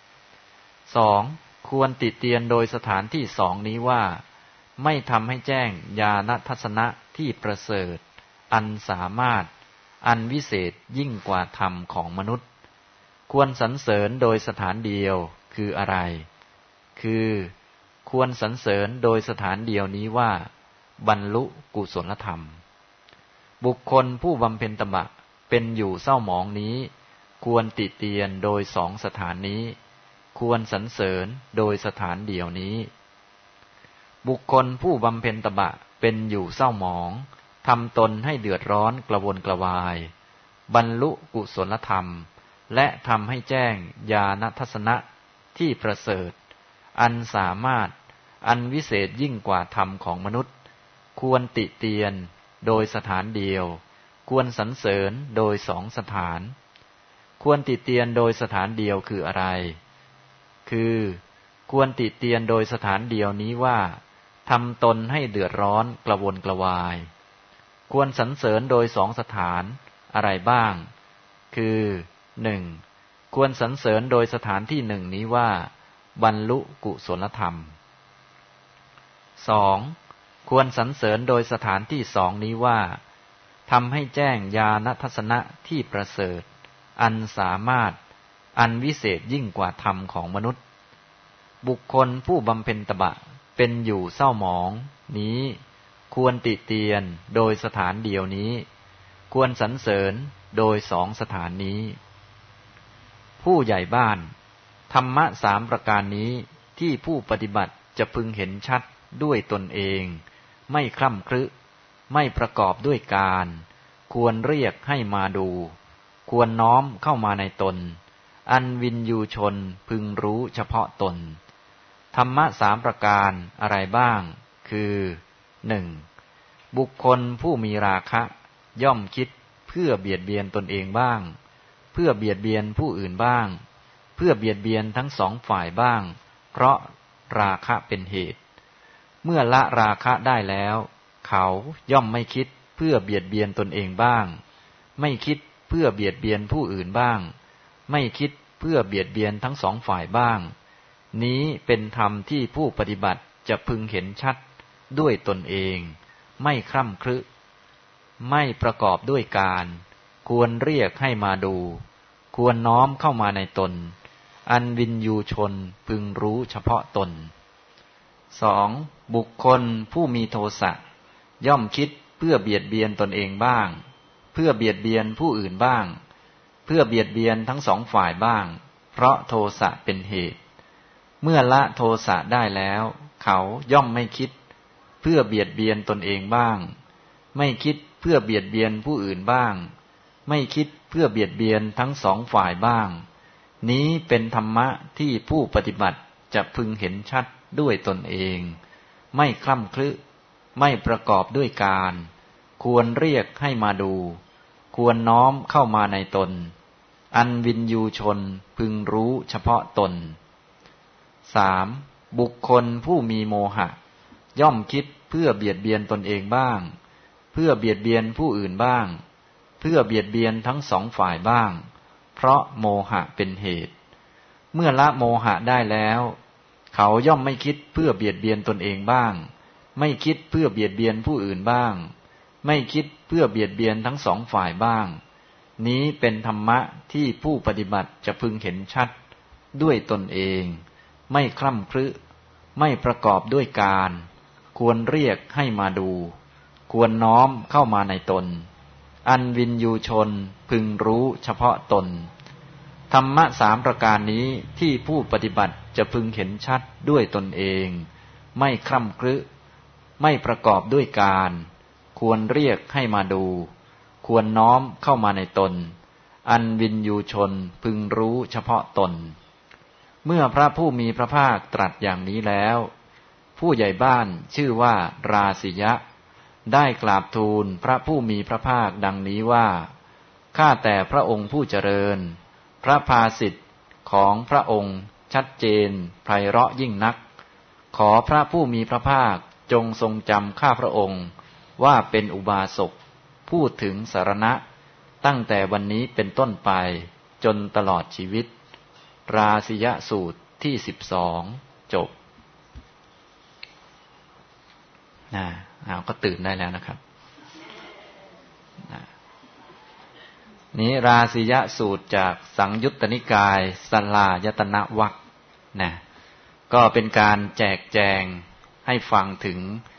Speaker 1: 2. ควรติเตียนโดยสถานที่2นี้ว่าไม่ทำให้แจ้งญาณทัศนะที่ประเสริฐอันสามารถอันวิเศษยิ่งกว่าธรรมของมนุษย์ควรสรรเสริญโดยสถานเดียวคืออะไรคือควรสรรเสริญโดยสถานเดียวนี้ว่าบรรลุกุศลธรรมบุคคลผู้บำเพ็ญตบะเป็นอยู่เศร้าหมองนี้ควรติเตียนโดย2 สถานนี้ควรสรรเสริญโดยสถานเดียวนี้บุคคลผู้บำเพ็ญตบะเป็นอยู่เศร้าหมองทำตนให้เดือดร้อนกระวนกระวายบรรลุกุศลธรรมและทำให้แจ้งญาณทัศนะที่ประเสริฐอันสามารถอันวิเศษยิ่งกว่าธรรมของมนุษย์ควรติเตียนโดยสถานเดียวควรสรรเสริญโดย2 สถานควรติเตียนโดยสถานเดียวคืออะไรคือควรติเตียนโดยสถานเดียวนี้ว่าทำตนให้เดือดร้อนกระวนกระวายควรสรรเสริญโดย2 สถานอะไรบ้างคือ 1. ควรสรรเสริญโดยสถานที่1นี้ว่าบรรลุกุศลธรรม 2. ควรสรรเสริญโดยสถานที่2นี้ว่าทำให้แจ้งญาณทัศนะที่ประเสริฐอันสามารถอันวิเศษยิ่งกว่าธรรมของมนุษย์บุคคลผู้บำเพ็ญตบะเป็นอยู่เศร้าหมองนี้ควรติเตียนโดยสถานเดียวนี้ควรสรรเสริญโดย2 สถานนี้ผู้ใหญ่บ้านธรรมะ3 ประการนี้ที่ผู้ปฏิบัติจะพึงเห็นชัดด้วยตนเองไม่คล่ำครึไม่ประกอบด้วยการควรเรียกให้มาดูควรน้อมเข้ามาในตนอันวินยูชนพึงรู้เฉพาะตนธรรมะ3 ประการอะไรบ้างคือ 1. บุคคลผู้มีราคะย่อมคิดเพื่อเบียดเบียนตนเองบ้างเพื่อเบียดเบียนผู้อื่นบ้างเพื่อเบียดเบียนทั้ง2 ฝ่ายบ้างเพราะราคะเป็นเหตุเมื่อละราคะได้แล้วเขาย่อมไม่คิดเพื่อเบียดเบียนตนเองบ้างไม่คิดเพื่อเบียดเบียนผู้อื่นบ้างไม่คิดเพื่อเบียดเบียนทั้ง2 ฝ่ายบ้างนี้เป็นธรรมที่ผู้ปฏิบัติจะพึงเห็นชัดด้วยตนเองไม่คร่ำครึไม่ประกอบด้วยการควรเรียกให้มาดูควรน้อมเข้ามาในตนอันวินยูชนพึงรู้เฉพาะตน 2. บุคคลผู้มีโทสะย่อมคิดเพื่อเบียดเบียนตนเองบ้างเพื่อเบียดเบียนผู้อื่นบ้างเพื่อเบียดเบียนทั้ง2 ฝ่ายบ้างเพราะโทสะเป็นเหตุเมื่อละโทสะได้แล้วเขาย่อมไม่คิดเพื่อเบียดเบียนตนเองบ้างไม่คิดเพื่อเบียดเบียนผู้อื่นบ้างไม่คิดเพื่อเบียดเบียนทั้ง2 ฝ่ายบ้างนี้เป็นธรรมะที่ผู้ปฏิบัติจะพึงเห็นชัดด้วยตนเองไม่คล่ำครึไม่ประกอบด้วยการควรเรียกให้มาดูควรน้อมเข้ามาในตนอันวินยูชนพึงรู้เฉพาะตน 3. บุคคลผู้มีโมหะย่อมคิดเพื่อเบียดเบียนตนเองบ้างเพื่อเบียดเบียนผู้อื่นบ้างเพื่อเบียดเบียนทั้ง2 ฝ่ายบ้างเพราะโมหะเป็นเหตุเมื่อละโมหะได้แล้วเขาย่อมไม่คิดเพื่อเบียดเบียนตนเองบ้างไม่คิดเพื่อเบียดเบียนผู้อื่นบ้างไม่คิดเพื่อเบียดเบียนทั้งสองฝ่ายบ้างนี้เป็นธรรมะที่ผู้ปฏิบัติจะพึงเห็นชัดด้วยตนเองไม่คร่ำครึไม่ประกอบด้วยการควรเรียกให้มาดูควรน้อมเข้ามาในตนอันวินยูชนพึงรู้เฉพาะตนธรรมะ3ประการนี้ที่ผู้ปฏิบัติจะพึงเห็นชัดด้วยตนเองไม่คร่ำครึไม่ประกอบด้วยการควรเรียกให้มาดูควรน้อมเข้ามาในตนอันวินยูชนพึงรู้เฉพาะตนเมื่อพระผู้มีพระภาคตรัสอย่างนี้แล้วผู้ใหญ่บ้านชื่อว่าราสิยะได้กราบทูลพระผู้มีพระภาคดังนี้ว่าข้าแต่พระองค์ผู้เจริญพระภาสิทธิ์ของพระองค์ชัดเจนไพเราะยิ่งนักขอพระผู้มีพระภาคจงทรงจำข้าพระองค์ว่าเป็นอุบาสกพูดถึงสรณะตั้งแต่วันนี้เป็นต้นไปจนตลอดชีวิตราสิยสูตรที่12จบก็ตื่นได้แล้วนะครับนี้ราสิยสูตรจากสังยุตตนิกายสลายตนะวรรคก็เป็นการแจกแจงให้ฟังถึง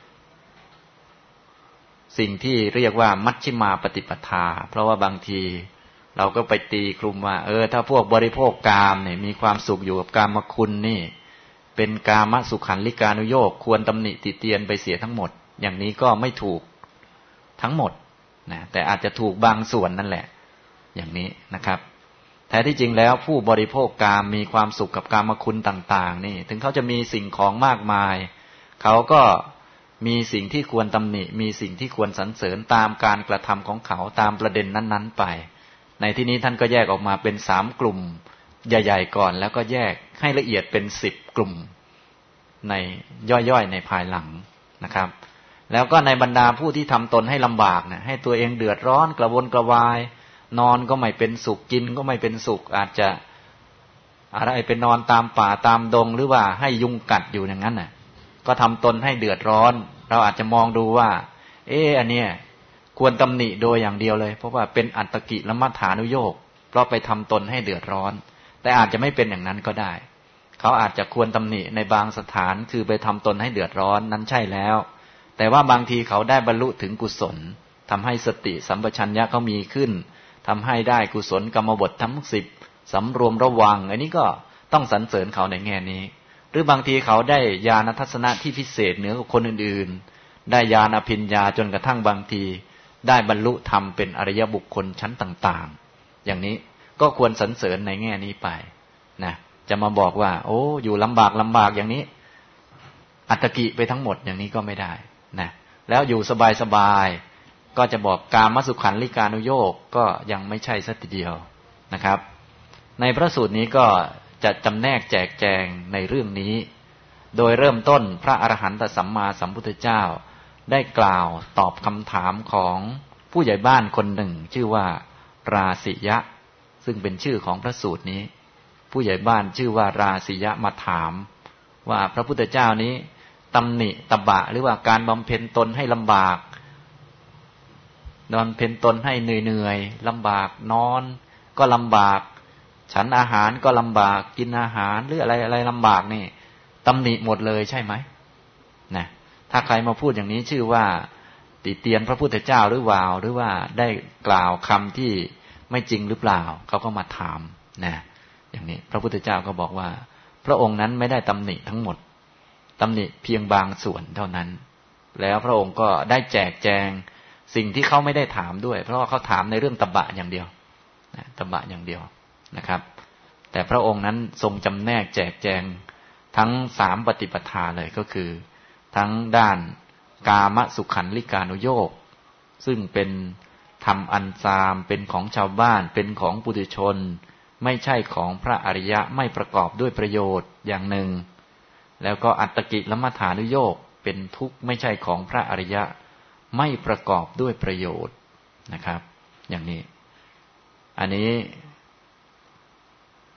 Speaker 1: สิ่งที่เรียกว่ามัชฌิมาปฏิปทาเพราะว่าบางทีเราก็ไปตีคลุมว่าถ้าพวกบริโภคกามเนี่ยมีความสุขอยู่กับกามคุณนี่เป็นกามสุขันลิกานุโยคควรตำหนิติเตียนไปเสียทั้งหมดอย่างนี้ก็ไม่ถูกทั้งหมดนะแต่อาจจะถูกบางส่วนนั่นแหละอย่างนี้นะครับแท้ที่จริงแล้วผู้บริโภคกามมีความสุขกับกามคุณต่างๆนี่ถึงเขาจะมีสิ่งของมากมายเขาก็มีสิ่งที่ควรตำหนิมีสิ่งที่ควรสรรเสริญตามการกระทำของเขาตามประเด็นนั้นๆไปในที่นี้ท่านก็แยกออกมาเป็น3กลุ่มใหญ่ๆก่อนแล้วก็แยกให้ละเอียดเป็น10กลุ่มในย่อยๆในภายหลังนะครับแล้วก็ในบรรดาผู้ที่ทำตนให้ลำบากเนี่ยให้ตัวเองเดือดร้อนกระวนกระวายนอนก็ไม่เป็นสุขกินก็ไม่เป็นสุขอาจจะอะไรเป็นนอนตามป่าตามดงหรือว่าให้ยุงกัดอยู่อย่างนั้นน่ะก็ทำตนให้เดือดร้อนเราอาจจะมองดูว่าอันเนี้ยควรตำหนิโดยอย่างเดียวเลยเพราะว่าเป็นอัตตกิลมัฏฐานุโยคเพราะไปทำตนให้เดือดร้อนแต่อาจจะไม่เป็นอย่างนั้นก็ได้เขาอาจจะควรตำหนิในบางสถานคือไปทำตนให้เดือดร้อนนั้นใช่แล้วแต่ว่าบางทีเขาได้บรรลุถึงกุศลทำให้สติสัมปชัญญะเขามีขึ้นทำให้ได้กุศลกรรมบททั้ง10สำรวมระวังอันนี้ก็ต้องสรรเสริญเขาในแง่นี้หรือบางทีเขาได้ญาณทัศนะที่พิเศษเหนือกว่าคนอื่นๆได้ญาณอภิญญาจนกระทั่งบางทีได้บรรลุธรรมเป็นอริยบุคคลชั้นต่างๆอย่างนี้ก็ควรสรรเสริญในแง่นี้ไปนะจะมาบอกว่าอยู่ลำบากอย่างนี้อัตตกิไปทั้งหมดอย่างนี้ก็ไม่ได้นะแล้วอยู่สบายๆก็จะบอกกามสุขันลิกานุโยคก็ยังไม่ใช่สักทีเดียวนะครับในพระสูตรนี้ก็จะจำแนกแจกแจงในเรื่องนี้โดยเริ่มต้นพระอรหันตสัมมาสัมพุทธเจ้าได้กล่าวตอบคำถามของผู้ใหญ่บ้านคนหนึ่งชื่อว่าราสิยะซึ่งเป็นชื่อของพระสูตรนี้ผู้ใหญ่บ้านชื่อว่าราสิยะมาถามว่าพระพุทธเจ้านี้ตำหนิตบะหรือว่าการบำเพ็ญตนให้ลำบากบำเพ็ญตนให้เหนื่อยลำบากนอนก็ลำบากฉันอาหารก็ลำบากกินอาหารหรืออะไรลำบากนี่ตำหนิหมดเลยใช่ไหมนะถ้าใครมาพูดอย่างนี้ชื่อว่าติเตียนพระพุทธเจ้าหรือว่าหรือว่าได้กล่าวคำที่ไม่จริงหรือเปล่าเขาก็มาถามนะอย่างนี้พระพุทธเจ้าก็บอกว่าพระองค์นั้นไม่ได้ตำหนิทั้งหมดตำหนิเพียงบางส่วนเท่านั้นแล้วพระองค์ก็ได้แจกแจงสิ่งที่เขาไม่ได้ถามด้วยเพราะว่าเขาถามในเรื่องตบะอย่างเดียวตบะอย่างเดียวนะครับแต่พระองค์นั้นทรงจำแนกแจกแจงทั้ง3ปฏิปทาเลยก็คือทั้งด้านกามสุขันลิกานุโยคซึ่งเป็นธรรมอันซามเป็นของชาวบ้านเป็นของปุถุชนไม่ใช่ของพระอริยะไม่ประกอบด้วยประโยชน์อย่างหนึ่งแล้วก็อัตตกิลมัฏฐานุโยคเป็นทุกข์ไม่ใช่ของพระอริยะไม่ประกอบด้วยประโยชน์นะครับอย่างนี้อันนี้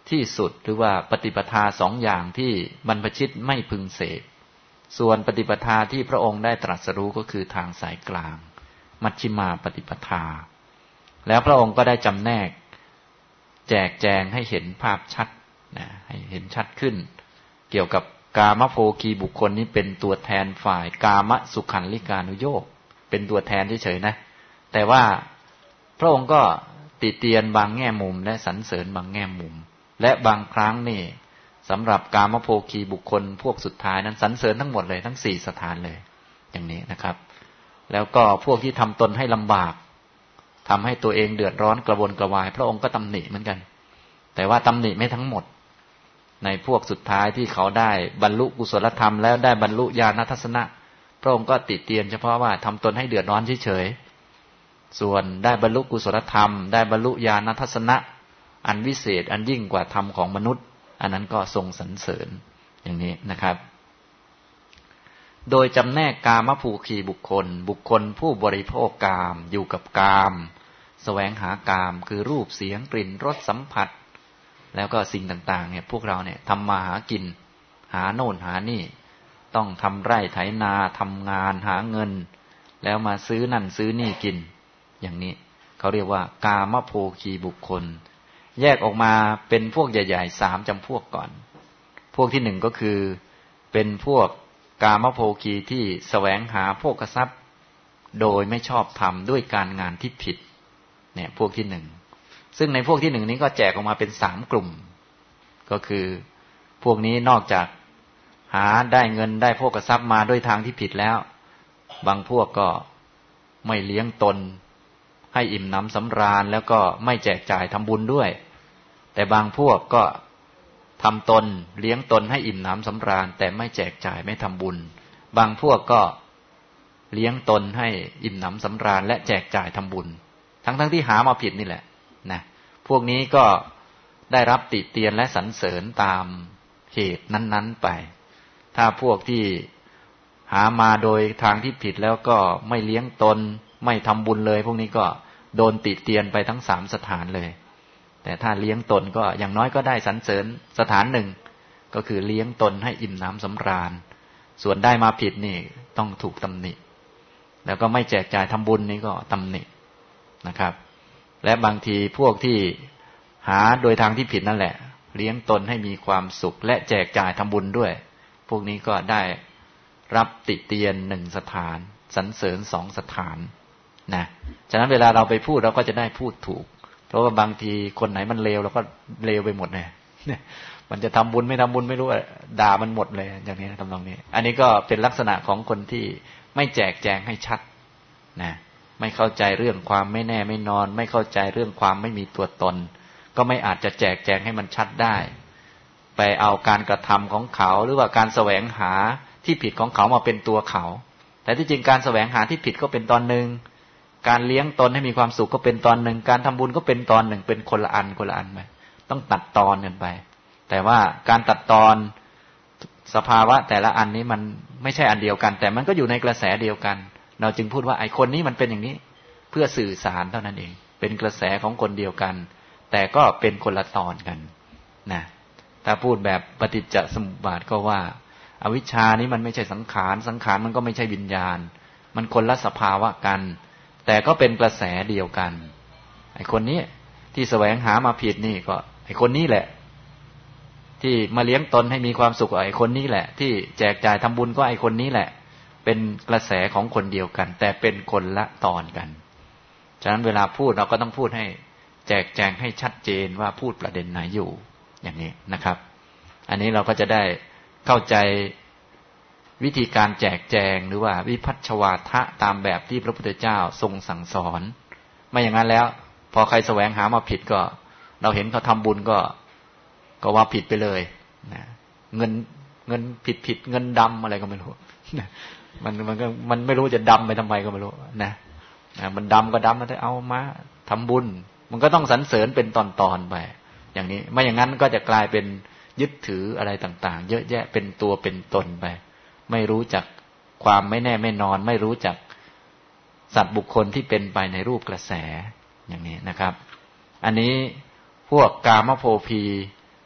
Speaker 1: ที่สุดหรือว่าปฏิปทาสองอย่างที่บรรพชิตไม่พึงเสพส่วนปฏิปทาที่พระองค์ได้ตรัสรู้ก็คือทางสายกลางมัชฌิมาปฏิปทาแล้วพระองค์ก็ได้จำแนกแจกแจงให้เห็นภาพชัดนะให้เห็นชัดขึ้นเกี่ยวกับกามโภคีบุคคลนี้เป็นตัวแทนฝ่ายกามสุขันลิกานุโยคเป็นตัวแทนเฉยๆนะแต่ว่าพระองค์ก็ติเตียนบางแง่มุมและสรรเสริญบางแง่มุมและบางครั้งนี่สำหรับกามโภคีบุคคลพวกสุดท้ายนั้นสรรเสริญทั้งหมดเลยทั้ง4สถานเลยอย่างนี้นะครับแล้วก็พวกที่ทำตนให้ลำบากทำให้ตัวเองเดือดร้อนกระวนกระวายพระองค์ก็ตำหนิเหมือนกันแต่ว่าตำหนิไม่ทั้งหมดในพวกสุดท้ายที่เขาได้บรรลุกุศลธรรมแล้วได้บรรลุญาณทัศนะพระองค์ก็ติเตียนเฉพาะว่าทำตนให้เดือดร้อนเฉยๆส่วนได้บรรลุกุศลธรรมได้บรรลุญาณทัศนะอันวิเศษอันยิ่งกว่าธรรมของมนุษย์อันนั้นก็ทรงสรรเสริญอย่างนี้นะครับโดยจำแนกกามภูคีบุคคลผู้บริโภคกามอยู่กับกามแสวงหากามคือรูปเสียงกลิ่นรสสัมผัสแล้วก็สิ่งต่างๆเนี่ยพวกเราเนี่ยทำมาหากินหาโน่นหานี่ต้องทำไร่ไถนาทำงานหาเงินแล้วมาซื้อนั่นซื้อนี่กินอย่างนี้เขาเรียกว่ากามโภคีบุคคลแยกออกมาเป็นพวกใหญ่ๆ3จำพวกก่อนพวกที่1ก็คือเป็นพวกกามโภคีที่แสวงหาโภคทรัพย์โดยไม่ชอบธรรมด้วยการงานที่ผิดเนี่ยพวกที่1ซึ่งในพวกที่1นี้ก็แจกออกมาเป็น3กลุ่มก็คือพวกนี้นอกจากหาได้เงินได้โภคทรัพย์มาด้วยทางที่ผิดแล้วบางพวกก็ไม่เลี้ยงตนให้อิ่มหนำสำราญแล้วก็ไม่แจกจ่ายทำบุญด้วยแต่บางพวกก็ทำตนเลี้ยงตนให้อิ่มหนำสำราญแต่ไม่แจกจ่ายไม่ทำบุญบางพวกก็เลี้ยงตนให้อิ่มหนำสำราญและแจกจ่ายทำบุญทั้งที่หามาผิดนี่แหละนะพวกนี้ก็ได้รับติเตียนและสรรเสริญตามเหตุนั้นๆไปถ้าพวกที่หามาโดยทางที่ผิดแล้วก็ไม่เลี้ยงตนไม่ทำบุญเลยพวกนี้ก็โดนติเตียนไปทั้ง3สถานเลยแต่ถ้าเลี้ยงตนก็อย่างน้อยก็ได้สรรเสริญสถานหนึ่งก็คือเลี้ยงตนให้อิ่มน้ำสำราญส่วนได้มาผิดนี่ต้องถูกตำหนิแล้วก็ไม่แจกจ่ายทำบุญนี่ก็ตำหนินะครับและบางทีพวกที่หาโดยทางที่ผิดนั่นแหละเลี้ยงตนให้มีความสุขและแจกจ่ายทำบุญด้วยพวกนี้ก็ได้รับติเตียน1สถานสรรเสริญ2สถานนะฉะนั้นเวลาเราไปพูดเราก็จะได้พูดถูกเพราะว่าบางทีคนไหนมันเลวเราก็เลวไปหมดเลยมันจะทำบุญไม่ทำบุญไม่รู้ด่ามันหมดเลยอย่างนี้ทำนองนี้อันนี้ก็เป็นลักษณะของคนที่ไม่แจกแจงให้ชัดนะไม่เข้าใจเรื่องความไม่แน่ไม่นอนไม่เข้าใจเรื่องความไม่มีตัวตนก็ไม่อาจจะแจกแจงให้มันชัดได้ไปเอาการกระทำของเขาหรือว่าการแสวงหาที่ผิดของเขามาเป็นตัวเขาแต่ที่จริงการแสวงหาที่ผิดก็เป็นตอนหนึ่งการเลี้ยงตนให้มีความสุขก็เป็นตอนหนึ่งการทำบุญก็เป็นตอนหนึ่งเป็นคนละอันไปต้องตัดตอนกันไปแต่ว่าการตัดตอนสภาวะแต่ละอันนี้มันไม่ใช่อันเดียวกันแต่มันก็อยู่ในกระแสเดียวกันเราจึงพูดว่าไอ้คนนี้มันเป็นอย่างนี้เพื่อสื่อสารเท่านั้นเองเป็นกระแสของคนเดียวกันแต่ก็เป็นคนละตอนกันนะถ้าพูดแบบปฏิจจสมุปบาทก็ว่าอวิชชานี้มันไม่ใช่สังขารสังขารมันก็ไม่ใช่วิญญาณมันคนละสภาวะกันแต่ก็เป็นกระแสเดียวกันไอ้คนนี้ที่แสวงหามาผิดนี่ก็ไอ้คนนี้แหละที่มาเลี้ยงตนให้มีความสุขไอ้คนนี้แหละที่แจกจ่ายทำบุญก็ไอ้คนนี้แหละเป็นกระแสของคนเดียวกันแต่เป็นคนละตอนกันฉะนั้นเวลาพูดเราก็ต้องพูดให้แจกแจงให้ชัดเจนว่าพูดประเด็นไหนอยู่อย่างนี้นะครับอันนี้เราก็จะได้เข้าใจวิธีการแจกแจงหรือว่าวิพัชชวาทะตามแบบที่พระพุทธเจ้าทรงสั่งสอนไม่อย่างนั้นแล้วพอใครแสวงหามาผิดก็เราเห็นเขาทำบุญก็ว่าผิดไปเลยนะเงินผิดเงินดำอะไรก็ไม่รู้มันไม่รู้จะดำไปทำไมก็ไม่รู้นะมันดำก็ดำมันจะเอามาทำบุญมันก็ต้องสรรเสริญเป็นตอนๆไปอย่างนี้ไม่อย่างนั้นก็จะกลายเป็นยึดถืออะไรต่างๆเยอะแยะเป็นตัวเป็นตนไปไม่รู้จักความไม่แน่ไม่นอนไม่รู้จักสัตว์บุคคลที่เป็นไปในรูปกระแสอย่างนี้นะครับอันนี้พวกกามโภคี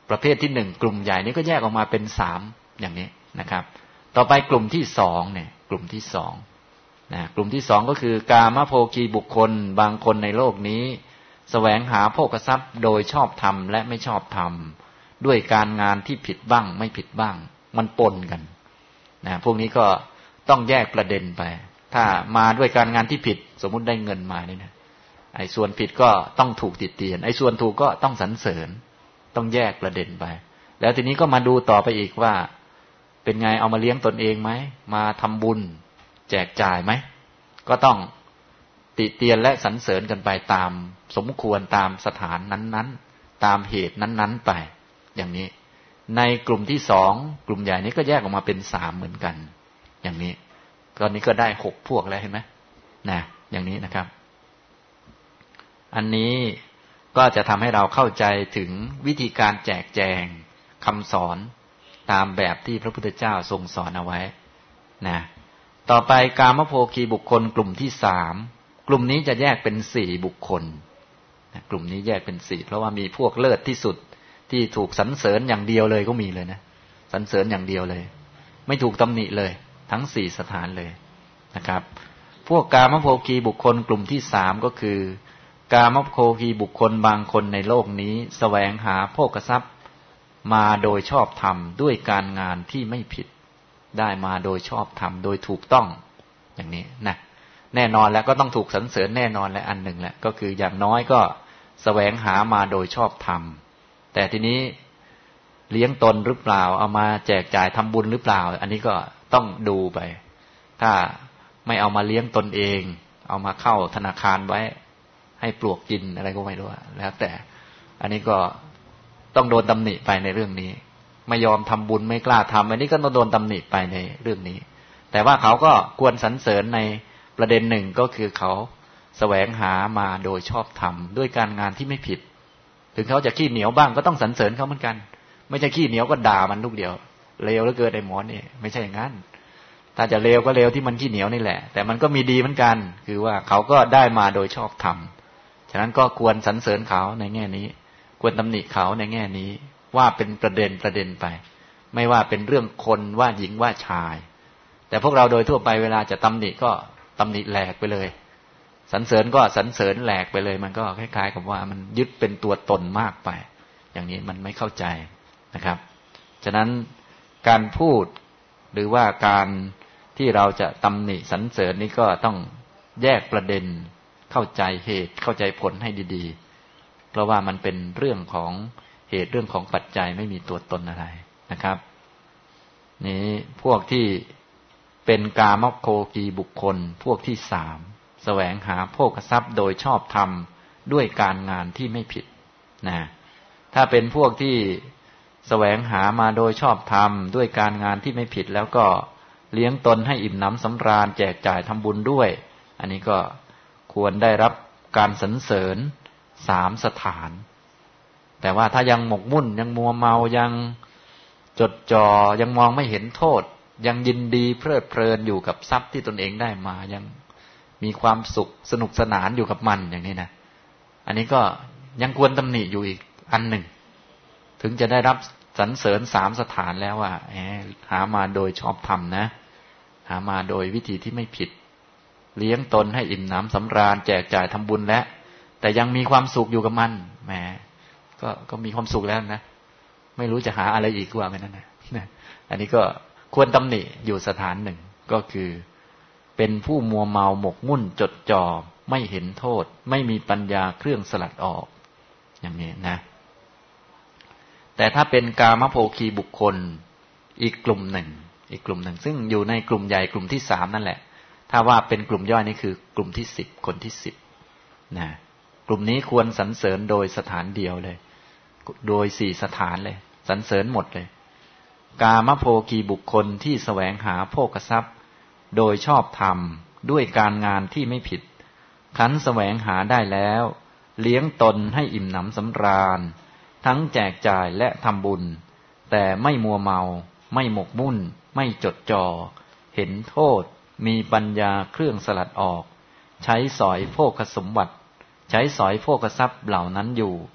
Speaker 1: ประเภทที่หนึ่งกลุ่มใหญ่นี้ก็แยกออกมาเป็น3อย่างนี้นะครับต่อไปกลุ่มที่2เนี่ยกลุ่มที่2นะกลุ่มที่2ก็คือกามโภคีบุคคลบางคนในโลกนี้แสวงหาโภคทรัพย์โดยชอบธรรมและไม่ชอบธรรมด้วยการงานที่ผิดบ้างไม่ผิดบ้างมันปนกันนะพวกนี้ก็ต้องแยกประเด็นไปถ้ามาด้วยการงานที่ผิดสมมุติได้เงินมานี่นะไอ้ส่วนผิดก็ต้องถูกติเตียนไอ้ส่วนถูกก็ต้องสรรเสริญต้องแยกประเด็นไปแล้วทีนี้ก็มาดูต่อไปอีกว่าเป็นไงเอามาเลี้ยงตนเองไหมมาทำบุญแจกจ่ายไหมก็ต้องติเตียนและสรรเสริญกันไปตามสมควรตามสถานนั้นๆตามเหตุนั้นๆไปอย่างนี้ในกลุ่มที่2กลุ่มใหญ่นี้ก็แยกออกมาเป็น3เหมือนกันอย่างนี้ตอนนี้ก็ได้6พวกแล้วเห็นไหมนะอย่างนี้นะครับอันนี้ก็จะทำให้เราเข้าใจถึงวิธีการแจกแจงคำสอนตามแบบที่พระพุทธเจ้าทรงสอนเอาไว้นะต่อไปกามโภคีบุคคลกลุ่มที่3กลุ่มนี้จะแยกเป็น4บุคคลนะกลุ่มนี้แยกเป็น4เพราะว่ามีพวกเลิศที่สุดที่ถูกสรรเสริญอย่างเดียวเลยก็มีเลยนะสรรเสริญอย่างเดียวเลยไม่ถูกตำหนิเลยทั้ง4สถานเลยนะครับพวกกามโภคีบุคคลกลุ่มที่3ก็คือกามโภคีบุคคลบางคนในโลกนี้แสวงหาโภคทรัพย์มาโดยชอบธรรมด้วยการงานที่ไม่ผิดได้มาโดยชอบธรรมโดยถูกต้องอย่างนี้นะแน่นอนแล้วก็ต้องถูกสรรเสริญแน่นอนและอันหนึ่งแหละก็คืออย่างน้อยก็แสวงหามาโดยชอบธรรมแต่ทีนี้เลี้ยงตนหรือเปล่าเอามาแจกจ่ายทำบุญหรือเปล่าอันนี้ก็ต้องดูไปถ้าไม่เอามาเลี้ยงตนเองเอามาเข้าธนาคารไว้ให้ปลวกกินอะไรก็ไม่รู้แล้วแต่อันนี้ก็ต้องโดนตำหนิไปในเรื่องนี้ไม่ยอมทำบุญไม่กล้าทำอันนี้ก็ต้องโดนตำหนิไปในเรื่องนี้แต่ว่าเขาก็ควรสรรเสริญในประเด็นหนึ่งก็คือเขาแสวงหามาโดยชอบธรรมด้วยการงานที่ไม่ผิดถึงเขาจะขี้เหนียวบ้างก็ต้องสรรเสริญเขาเหมือนกันไม่ใช่ขี้เหนียวก็ด่ามันทุกเดียวเลวเหลือเกินไอ้หมอนี่ไม่ใช่อย่างนั้นถ้าจะเลวก็เลวที่มันขี้เหนียวนี่แหละแต่มันก็มีดีเหมือนกันคือว่าเขาก็ได้มาโดยชอบธรรมฉะนั้นก็ควรสรรเสริญเขาในแง่นี้ควรตำหนิเขาในแง่นี้ว่าเป็นประเด็นไปไม่ว่าเป็นเรื่องคนว่าหญิงว่าชายแต่พวกเราโดยทั่วไปเวลาจะตำหนิก็ตำหนิแหลกไปเลยสรรเสริญก็สรรเสริญแหลกไปเลยมันก็คล้ายๆกับว่ามันยึดเป็นตัวตนมากไปอย่างนี้มันไม่เข้าใจนะครับฉะนั้นการพูดหรือว่าการที่เราจะตำหนิสรรเสริญนี้ก็ต้องแยกประเด็นเข้าใจเหตุเข้าใจผลให้ดีๆเพราะว่ามันเป็นเรื่องของเหตุเรื่องของปัจจัยไม่มีตัวตนอะไรนะครับนี้พวกที่เป็นกามโภคีบุคคลพวกที่3แสวงหาโภคทรัพย์โดยชอบธรรมด้วยการงานที่ไม่ผิดนะถ้าเป็นพวกที่แสวงหามาโดยชอบธรรมด้วยการงานที่ไม่ผิดแล้วก็เลี้ยงตนให้อิ่มหนำสำราญแจกจ่ายทำบุญด้วยอันนี้ก็ควรได้รับการสรรเสริญ3สถานแต่ว่าถ้ายังหมกมุ่นยังมัวเมายังจดจ่อยังมองไม่เห็นโทษยังยินดีเพลิดเพลินอยู่กับทรัพย์ที่ตนเองได้มายังมีความสุขสนุกสนานอยู่กับมันอย่างนี้นะอันนี้ก็ยังควรตำหนิอยู่อีกอันหนึ่งถึงจะได้รับสรรเสริญ3สถานแล้วว่าหามาโดยชอบธรรมนะหามาโดยวิธีที่ไม่ผิดเลี้ยงตนให้อิ่มหนำสำราญแจกจ่ายทำบุญแล้วแต่ยังมีความสุขอยู่กับมันแหมก็มีความสุขแล้วนะไม่รู้จะหาอะไรอีกว่าไม่นั่นนะอันนี้ก็ควรตำหนิอยู่สถานหนึ่งก็คือเป็นผู้มัวเมาหมกมุ่นจดจ่อไม่เห็นโทษไม่มีปัญญาเครื่องสลัดออกอย่างนี้นะแต่ถ้าเป็นกามโภคีบุคคลอีกกลุ่มหนึ่งซึ่งอยู่ในกลุ่มใหญ่กลุ่มที่3นั่นแหละถ้าว่าเป็นกลุ่มย่อยนี่คือกลุ่มที่10คนที่10นะกลุ่มนี้ควรสรรเสริญโดยสถานเดียวเลยโดย4สถานเลยสรรเสริญหมดเลยกามโภคีบุคคลที่แสวงหาโภคทรัพย์โดยชอบธรรมด้วยการงานที่ไม่ผิดขันแสวงหาได้แล้วเลี้ยงตนให้อิ่มหนำสำราญทั้งแจกจ่ายและทำบุญแต่ไม่มัวเมาไม่หมกมุ่นไม่จดจ่อเห็นโทษมีปัญญาเครื่องสลัดออกใช้สอยโภคสมบัติใช้สอยโภคทรัพย์เหล่านั้นอยู่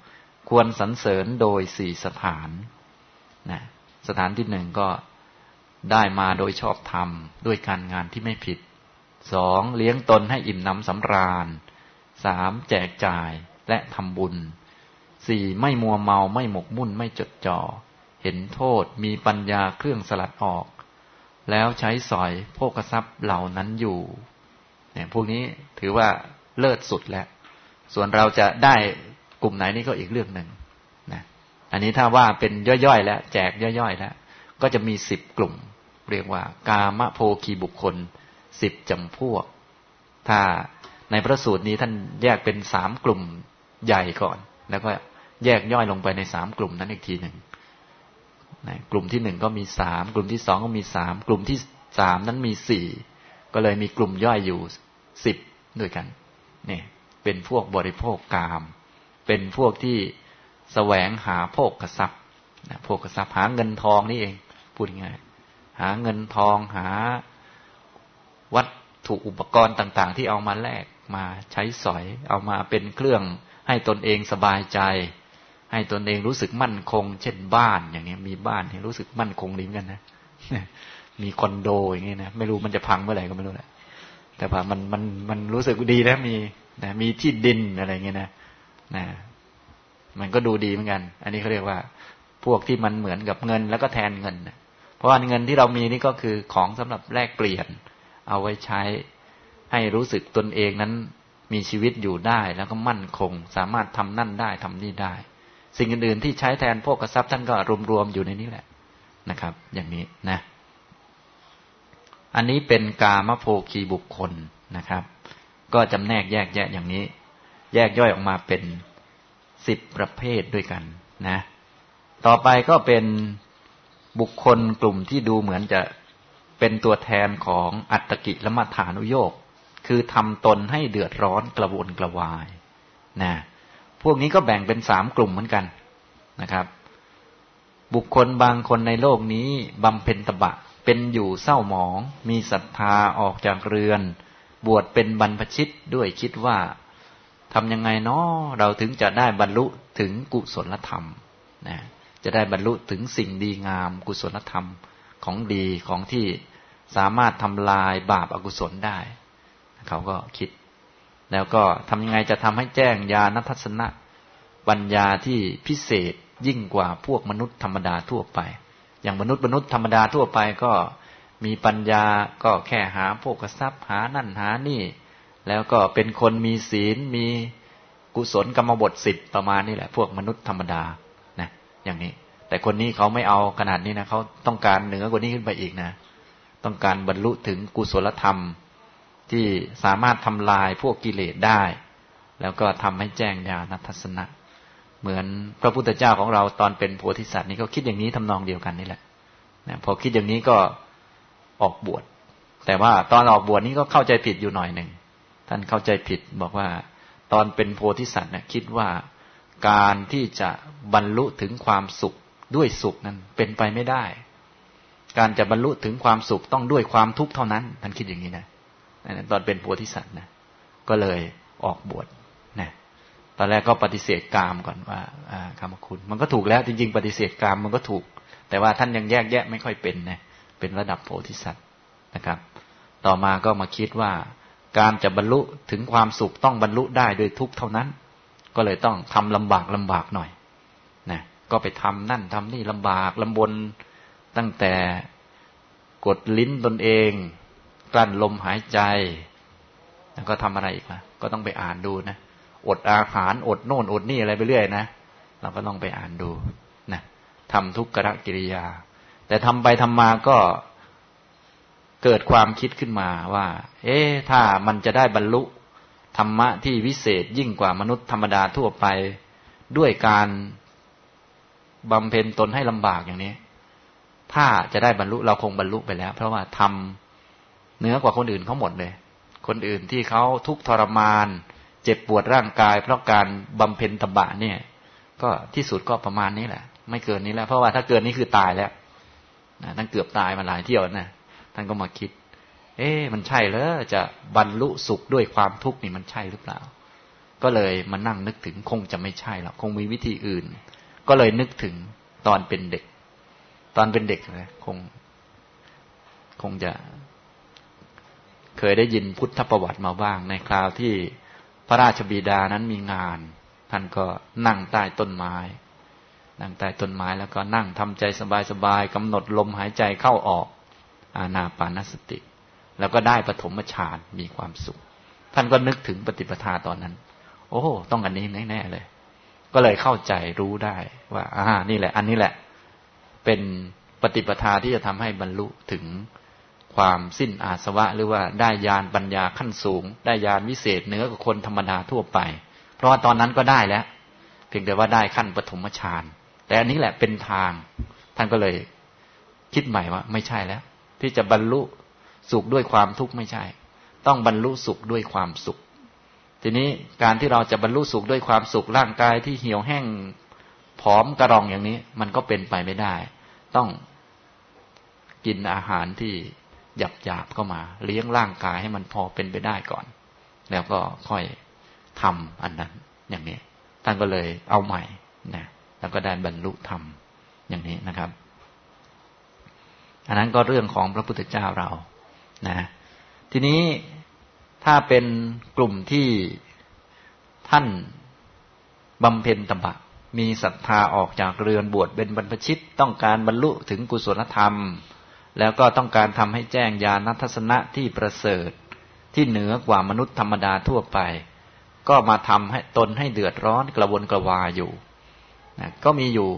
Speaker 1: ควรสรรเสริญโดย4สถานนะสถานที่1ก็ได้มาโดยชอบธรรมด้วยการงานที่ไม่ผิด2เลี้ยงตนให้อิ่มหนำสำราญ3แจกจ่ายและทำบุญ4ไม่มัวเมาไม่หมกมุ่นไม่จดจ่อเห็นโทษมีปัญญาเครื่องสลัดออกแล้วใช้สอยโภคทรัพย์เหล่านั้นอยู่เนี่ยพวกนี้ถือว่าเลิศสุดแล้วส่วนเราจะได้กลุ่มไหนนี่ก็อีกเรื่องหนึ่งนะอันนี้ถ้าว่าเป็นย่อยๆแล้วแจกย่อยๆแล้วก็จะมี10กลุ่มเรียกว่ากามโภคีบุคคล10จำพวกถ้าในพระสูตรนี้ท่านแยกเป็น3กลุ่มใหญ่ก่อนแล้วก็แยกย่อยลงไปใน3กลุ่มนั้นอีกทีหนึ่งกลุ่มที่1ก็มี3กลุ่มที่2ก็มี3กลุ่มที่3นั้นมี4ก็เลยมีกลุ่มย่อยอยู่10ด้วยกันนี่เป็นพวกบริโภคกามเป็นพวกที่แสวงหาโภคทรัพย์โภคทรัพย์หาเงินทองนี่เองพูดง่ายหาเงินทองหาวัตถุอุปกรณ์ต่างๆที่เอามาแลกมาใช้สอยเอามาเป็นเครื่องให้ตนเองสบายใจให้ตนเองรู้สึกมั่นคงเช่นบ้านอย่างนี้มีบ้านให้รู้สึกมั่นคงดีเหมือนกันนะมีคอนโดอย่างนี้นะไม่รู้มันจะพังเมื่อไหร่ก็ไม่รู้แหละแต่ว่ามันรู้สึกดีนะมีที่ดินอะไรอย่างเงี้ยนะมันก็ดูดีเหมือนกันอันนี้เขาเรียกว่าพวกที่มันเหมือนกับเงินแล้วก็แทนเงินนะเพราะว่าเงินที่เรามีนี่ก็คือของสำหรับแลกเปลี่ยนเอาไว้ใช้ให้รู้สึกตนเองนั้นมีชีวิตอยู่ได้แล้วก็มั่นคงสามารถทำนั่นได้ทำนี่ได้สิ่งอื่นๆที่ใช้แทนโภคทรัพย์ท่านก็รวมๆอยู่ในนี้แหละนะครับอย่างนี้นะอันนี้เป็นกามโภคีบุคคลนะครับก็จำแนกแยกแยะอย่างนี้แยกย่อยออกมาเป็น10ประเภทด้วยกันนะต่อไปก็เป็นบุคคลกลุ่มที่ดูเหมือนจะเป็นตัวแทนของอัตตกิลมัฏฐานุโยคคือทำตนให้เดือดร้อนกระวนกระวายนะพวกนี้ก็แบ่งเป็น3กลุ่มเหมือนกันนะครับบุคคลบางคนในโลกนี้บำเพ็ญตบะเป็นอยู่เศร้าหมองมีศรัทธาออกจากเรือนบวชเป็นบรรพชิตด้วยคิดว่าทำยังไงเนาะเราถึงจะได้บรรลุถึงกุศลธรรมนะจะได้บรรลุถึงสิ่งดีงามกุศลธรรมของดีของที่สามารถทำลายบาปอกุศลได้เขาก็คิดแล้วก็ทำยังไงจะทำให้แจ้งญาณทัศนะปัญญาที่พิเศษยิ่งกว่าพวกมนุษย์ธรรมดาทั่วไปอย่างมนุษย์ธรรมดาทั่วไปก็มีปัญญาก็แค่หาโภคทรัพย์หานั่นหานี่แล้วก็เป็นคนมีศีลมีกุศลกรรมบท10ประมาณนี้แหละพวกมนุษย์ธรรมดานะอย่างนี้แต่คนนี้เขาไม่เอาขนาดนี้นะเขาต้องการเหนือกว่านี้ขึ้นไปอีกนะต้องการบรรลุถึงกุศลธรรมที่สามารถทำลายพวกกิเลสได้แล้วก็ทำให้แจ้งญาณทัศนะเหมือนพระพุทธเจ้าของเราตอนเป็นโพธิสัตว์นี่ก็คิดอย่างนี้ทำนองเดียวกันนี่แหละนะพอคิดอย่างนี้ก็ออกบวชแต่ว่าตอนออกบวชนี้ก็เข้าใจผิดอยู่หน่อยหนึ่งท่านเข้าใจผิดบอกว่าตอนเป็นโพธิสัตว์เนี่ยคิดว่าการที่จะบรรลุถึงความสุขด้วยสุขนั้นเป็นไปไม่ได้การจะบรรลุถึงความสุขต้องด้วยความทุกข์เท่านั้นท่านคิดอย่างนี้นะตอนเป็นโพธิสัตว์นะก็เลยออกบวชนะตอนแรกก็ปฏิเสธกามก่อนว่ากามคุณมันก็ถูกแล้วจริงๆปฏิเสธกามมันก็ถูกแต่ว่าท่านยังแยกแยะไม่ค่อยเป็นนะเป็นระดับโพธิสัตว์นะครับต่อมาก็มาคิดว่าการจะบรรลุถึงความสุขต้องบรรลุได้โดยทุกข์เท่านั้นก็เลยต้องทำลำบากหน่อยนะก็ไปทำนั่นทำนี่ลำบากลำบนตั้งแต่กดลิ้นตนเองกลั้นลมหายใจแล้วก็ทำอะไรอีกล่ะก็ต้องไปอ่านดูนะอดอาหารอดโน่นอดนี่อะไรไปเรื่อยนะเราก็ต้องไปอ่านดูนะทำทุกขกิริยาแต่ทำไปทำมาก็เกิดความคิดขึ้นมาว่าถ้ามันจะได้บรรลุธรรมะที่วิเศษยิ่งกว่ามนุษย์ธรรมดาทั่วไปด้วยการบำเพ็ญตนให้ลำบากอย่างนี้ถ้าจะได้บรรลุเราคงบรรลุไปแล้วเพราะว่าทำเหนือกว่าคนอื่นเขาหมดเลยคนอื่นที่เขาทุกข์ทรมานเจ็บปวดร่างกายเพราะการบำเพ็ญตบะเนี่ยก็ที่สุดก็ประมาณนี้แหละไม่เกินนี้แล้วเพราะว่าถ้าเกินนี้คือตายแล้วนะท่านเกือบตายมาหลายเที่ยวนะท่านก็มาคิดมันใช่เหรอจะบรรลุสุขด้วยความทุกข์นี่มันใช่หรือเปล่าก็เลยมานั่งนึกถึงคงจะไม่ใช่หรอกคงมีวิธีอื่นก็เลยนึกถึงตอนเป็นเด็กนะคงจะเคยได้ยินพุทธประวัติมาบ้างในคราวที่พระราชบิดานั้นมีงานท่านก็นั่งใต้ต้นไม้แล้วก็นั่งทำใจสบายๆกำหนดลมหายใจเข้าออกอานาปานสติแล้วก็ได้ปฐมฌานมีความสุขท่านก็นึกถึงปฏิปทาตอนนั้นโอ้ต้องอันนี้แน่ๆเลยก็เลยเข้าใจรู้ได้ว่านี่แหละอันนี้แหละเป็นปฏิปทาที่จะทำให้บรรลุถึงความสิ้นอาสวะหรือว่าได้ญาณปัญญาขั้นสูงได้ญาณวิเศษเหนือกว่าคนธรรมดาทั่วไปเพราะว่าตอนนั้นก็ได้แล้วเพียงแต่ว่าได้ขั้นปฐมฌานแต่อันนี้แหละเป็นทางท่านก็เลยคิดใหม่ว่าไม่ใช่แล้วที่จะบรรลุสุขด้วยความทุกข์ไม่ใช่ต้องบรรลุสุขด้วยความสุขทีนี้การที่เราจะบรรลุสุขด้วยความสุขร่างกายที่เหี่ยวแห้งผอมกระรองอย่างนี้มันก็เป็นไปไม่ได้ต้องกินอาหารที่หยาบๆเข้ามาเลี้ยงร่างกายให้มันพอเป็นไปได้ก่อนแล้วก็ค่อยทำอันนั้นอย่างนี้ท่านก็เลยเอาใหม่นะแล้วก็ได้บรรลุธรรมอย่างนี้นะครับอันนั้นก็เรื่องของพระพุทธเจ้าเรานะทีนี้ถ้าเป็นกลุ่มที่ท่านบำเพ็ญตบะมีศรัทธาออกจากเรือนบวชเป็นบรรพชิตต้องการบรรลุถึงกุศลธรรมแล้วก็ต้องการทำให้แจ้งญาณทัศนะที่ประเสริฐที่เหนือกว่ามนุษย์ธรรมดาทั่วไปก็มาทำให้ตนให้เดือดร้อนกระวนกระวายอยู่นะก็มีอยู่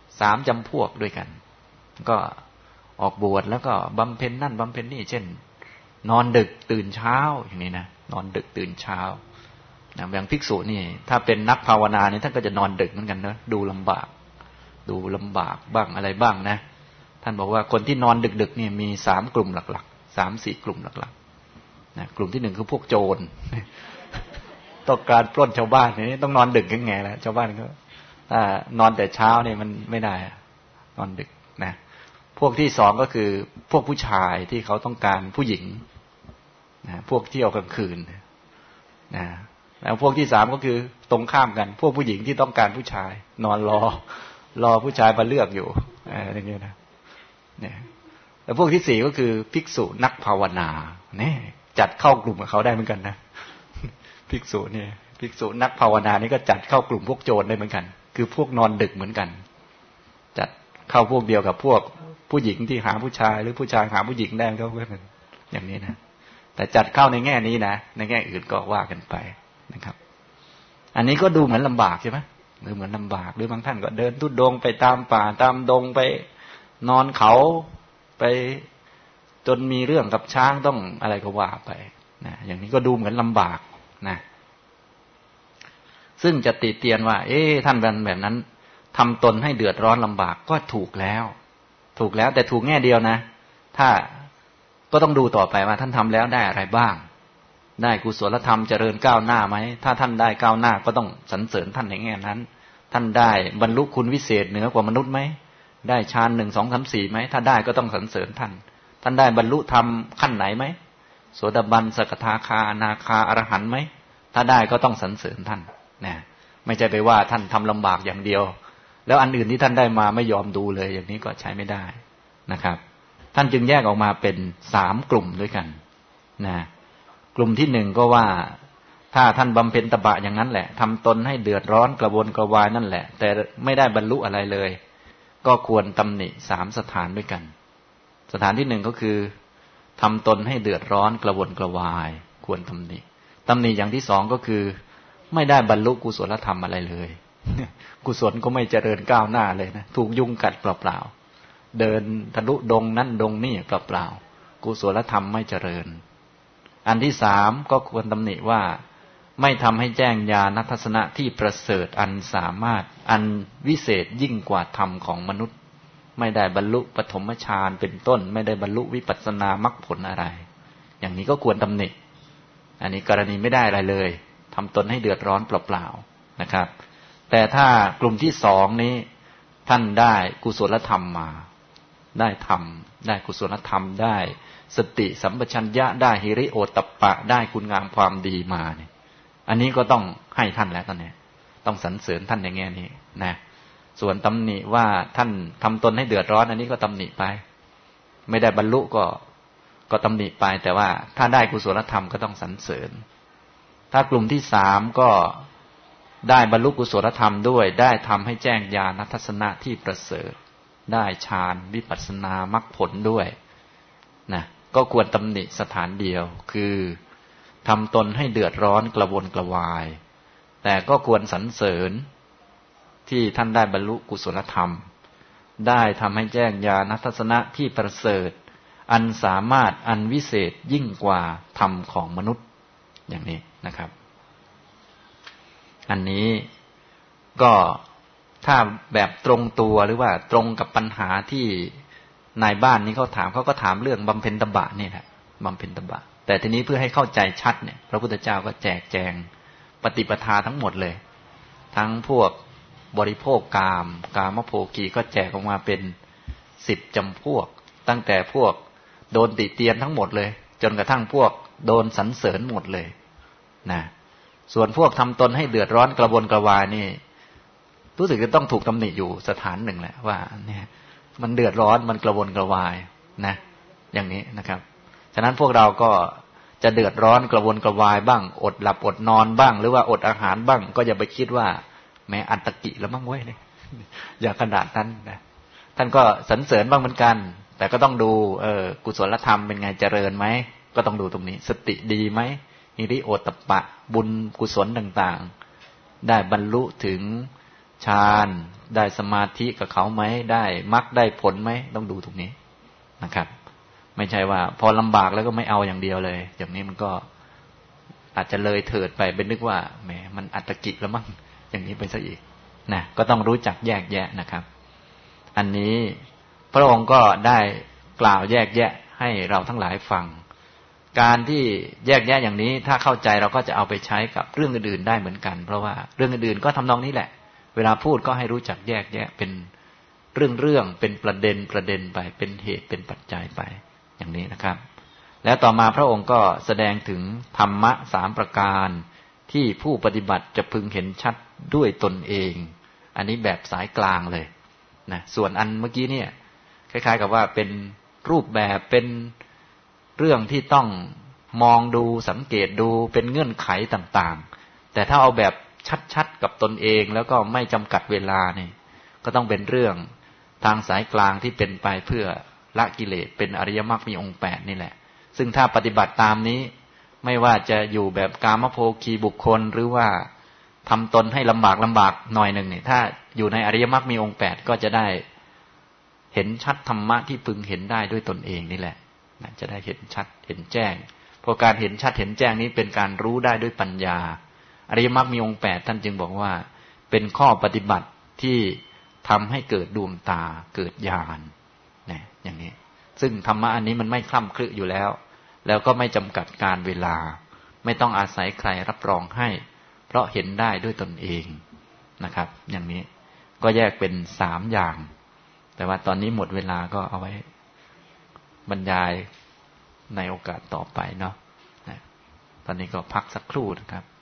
Speaker 1: 3 จำพวกด้วยกันก็ออกบวชแล้วก็บำเพ็ญนั่นบำเพ็ญนี่เช่นนอนดึกตื่นเช้าอย่างนี้นะนอนดึกตื่นเช้านะอย่างภิกษุนี่ถ้าเป็นนักภาวนานี่ท่านก็จะนอนดึกเหมือนกันนะดูลำบากบ้างอะไรบ้างนะท่านบอกว่าคนที่นอนดึกๆนี่มี3 กลุ่มหลักๆ3-4 กลุ่มหลักๆนะกลุ่มที่1คือพวกโจรต้องการปล้นชาวบ้านนี่ต้องนอนดึกยังไงล่ะชาวบ้านก็นอนแต่เช้าเนี่ยมันไม่ได้นอนดึกนะพวกที่2ก็คือพวกผู้ชายที่เขาต้องการผู้หญิงนะพวกเที่ยวกลางคืนนะแล้วพวกที่3ก็คือตรงข้ามกันพวกผู้หญิงที่ต้องการผู้ชายนอนรอผู้ชายมาเลือกอยู่อย่างเงี้ยนะเนี่ยแล้วพวกที่4ก็คือภิกษุนักภาวนาเนี่ยจัดเข้ากลุ่มกับเขาได้เหมือนกันนะภิกษุเนี่ยภิกษุนักภาวนานี่ก็จัดเข้ากลุ่มพวกโจรได้เหมือนกันคือพวกนอนดึกเหมือนกันจัดเข้าพวกเดียวกับพวกผู้หญิงที่หาผู้ชายหรือผู้ชายหาผู้หญิงได้ก็เหมือนกันอย่างนี้นะแต่จัดเข้าในแง่นี้นะในแง่อื่นก็ว่ากันไปนะครับอันนี้ก็ดูเหมือนลำบากใช่ไหมหรือเหมือนลำบากหรือบางท่านก็เดินทุดงไปตามป่าตามดงไปนอนเขาไปจนมีเรื่องกับช้างต้องอะไรก็ว่าไปนะอย่างนี้ก็ดูเหมือนลำบากนะซึ่งจะติเตียนว่าท่านแบบนั้นทำตนให้เดือดร้อนลำบากก็ถูกแล้วแต่ถูกแง่เดียวนะถ้าก็ต้องดูต่อไปว่าท่านทำแล้วได้อะไรบ้างได้กุศลธรรมเจริญก้าวหน้าไหมถ้าท่านได้ก้าวหน้าก็ต้องสรรเสริญท่านในแง่นั้นท่านได้บรรลุคุณวิเศษเหนือกว่ามนุษย์ไหมได้ฌาน1 2 3 4ไหมถ้าได้ก็ต้องสรรเสริญท่านได้บรรลุธรรมขั้นไหนไหมโสดาบันสกทาคาอนาคาอรหันต์ไหมถ้าได้ก็ต้องสรรเสริญท่านนะไม่ใช่ไปว่าท่านทำลำบากอย่างเดียวแล้วอันอื่นที่ท่านได้มาไม่ยอมดูเลยอย่างนี้ก็ใช้ไม่ได้นะครับท่านจึงแยกออกมาเป็น3 กลุ่มด้วยกันนะกลุ่มที่1ก็ว่าถ้าท่านบำเพ็ญตบะอย่างนั้นแหละทำตนให้เดือดร้อนกระวนกระวายนั่นแหละแต่ไม่ได้บรรลุอะไรเลยก็ควรตำหนิ3 สถานด้วยกันสถานที่1ก็คือทำตนให้เดือดร้อนกระวนกระวายควรตำหนิอย่างที่2ก็คือไม่ได้บรรลุกุศลธรรมอะไรเลยกุศลก็ไม่เจริญก้าวหน้าเลยนะถูกยุงกัดเปล่าๆเดินทะลุดงนั่นดงนี่เปล่าๆกุศลธรรมไม่เจริญอันที่3ก็ควรตำหนิว่าไม่ทำให้แจ้งญาณทัศนะที่ประเสริฐอันสามารถอันวิเศษยิ่งกว่าธรรมของมนุษย์ไม่ได้บรรลุปฐมฌานเป็นต้นไม่ได้บรรลุวิปัสสนามรรคผลอะไรอย่างนี้ก็ควรตำหนิอันนี้กรณีไม่ได้อะไรเลยทำตนให้เดือดร้อนเปล่าๆนะครับแต่ถ้ากลุ่มที่2นี้ท่านได้กุศลธรรมมาได้ธรรมได้กุศลธรรมได้สติสัมปชัญญะได้หิริโอตตัปปะได้คุณงามความดีมาเนี่ยอันนี้ก็ต้องให้ท่านแล้วตอนนี้ต้องสรรเสริญท่านในแง่นี้นะส่วนตำหนิว่าท่านทำตนให้เดือดร้อนอันนี้ก็ตำหนิไปไม่ได้บรรลุก็ตำหนิไปแต่ว่าถ้าได้กุศลธรรมก็ต้องสรรเสริญถ้ากลุ่มที่สามก็ได้บรรลุกุศลธรรมด้วยได้ทำให้แจ้งญาณทัศนะที่ประเสริฐได้ฌานวิปัสสนามรรคผลด้วยนะก็ควรตำหนิสถานเดียวคือทำตนให้เดือดร้อนกระวนกระวายแต่ก็ควรสรรเสริญที่ท่านได้บรรลุกุศลธรรมได้ทำให้แจ้งญาณทัศนะที่ประเสริฐอันสามารถอันวิเศษยิ่งกว่าธรรมของมนุษย์อย่างนี้นะครับอันนี้ก็ถ้าแบบตรงตัวหรือว่าตรงกับปัญหาที่นายบ้านนี้เขาถามเขาก็ถามเรื่องบำเพ็ญตบะนี่แหละบำเพ็ญตบะแต่ทีนี้เพื่อให้เข้าใจชัดเนี่ยพระพุทธเจ้าก็แจกแจงปฏิปทาทั้งหมดเลยทั้งพวกบริโภคกามโภคีก็แจกออกมาเป็น10 จำพวกตั้งแต่พวกโดนติเตียนทั้งหมดเลยจนกระทั่งพวกโดนสรรเสริญหมดเลยนะส่วนพวกทำตนให้เดือดร้อนกระวนกระวายนี่รู้สึกจะต้องถูกตำหนิอยู่สถานหนึ่งแหละว่าเนี่ยมันเดือดร้อนมันกระวนกระวายนะอย่างนี้นะครับฉะนั้นพวกเราก็จะเดือดร้อนกระวนกระวายบ้างอดหลับอดนอนบ้างหรือว่าอดอาหารบ้างก็อย่าไปคิดว่าแม้อัตตกิแล้วมั่งเว้ยเนี่ยอย่าขนาดนั้นนะท่านก็สรรเสริญบ้างเหมือนกันแต่ก็ต้องดูกุศลธรรมเป็นไงเจริญไหมก็ต้องดูตรงนี้สติดีไหมหิริโอตตัปปะบุญกุศลต่างๆได้บรรลุถึงฌานได้สมาธิกับเขาไหมได้มรรคได้ผลไหมต้องดูตรงนี้นะครับไม่ใช่ว่าพอลำบากแล้วก็ไม่เอาอย่างเดียวเลยอย่างนี้มันก็อาจจะเลยเถิดไปเป็นนึกว่าแหมมันอัตตกิแล้วมั้งอย่างนี้ไปซะอีกนะก็ต้องรู้จักแยกแยะนะครับอันนี้พระองค์ก็ได้กล่าวแยกแยะให้เราทั้งหลายฟังการที่แยกแยะอย่างนี้ถ้าเข้าใจเราก็จะเอาไปใช้กับเรื่องอื่นๆได้เหมือนกันเพราะว่าเรื่องอื่นๆก็ทำนองนี้แหละเวลาพูดก็ให้รู้จักแยกแยะเป็นเรื่องเป็นประเด็นไปเป็นเหตุเป็นปัจจัยไปอย่างนี้นะครับแล้วต่อมาพระองค์ก็แสดงถึงธรรมะ3 ประการที่ผู้ปฏิบัติจะพึงเห็นชัดด้วยตนเองอันนี้แบบสายกลางเลยนะส่วนอันเมื่อกี้เนี่ยคล้ายๆกับว่าเป็นรูปแบบเป็นเรื่องที่ต้องมองดูสังเกตดูเป็นเงื่อนไขต่างๆแต่ถ้าเอาแบบชัดๆกับตนเองแล้วก็ไม่จำกัดเวลานี่ก็ต้องเป็นเรื่องทางสายกลางที่เป็นไปเพื่อละกิเลสเป็นอริยมรรคมีองค์8นี่แหละซึ่งถ้าปฏิบัติตามนี้ไม่ว่าจะอยู่แบบกามโภคีบุคคลหรือว่าทำตนให้ลำบากหน่อยหนึ่งเนี่ยถ้าอยู่ในอริยมรรคมีองค์8ก็จะได้เห็นชัดธรรมะที่พึงเห็นได้ด้วยตนเองนี่แหละจะได้เห็นชัดเห็นแจ้งเพราะการเห็นชัดเห็นแจ้งนี้เป็นการรู้ได้ด้วยปัญญาอริยมรรคมีองค์8ท่านจึงบอกว่าเป็นข้อปฏิบัติที่ทำให้เกิดดวงตาเกิดญาณนะอย่างนี้ซึ่งธรรมะอันนี้มันไม่คล่ำคลึอยู่แล้วก็ไม่จำกัดการเวลาไม่ต้องอาศัยใครรับรองให้เพราะเห็นได้ด้วยตนเองนะครับอย่างนี้ก็แยกเป็น3 อย่างแต่ว่าตอนนี้หมดเวลาก็เอาไว้บรรยายในโอกาสต่อไปเนาะตอนนี้ก็พักสักครู่นะครับ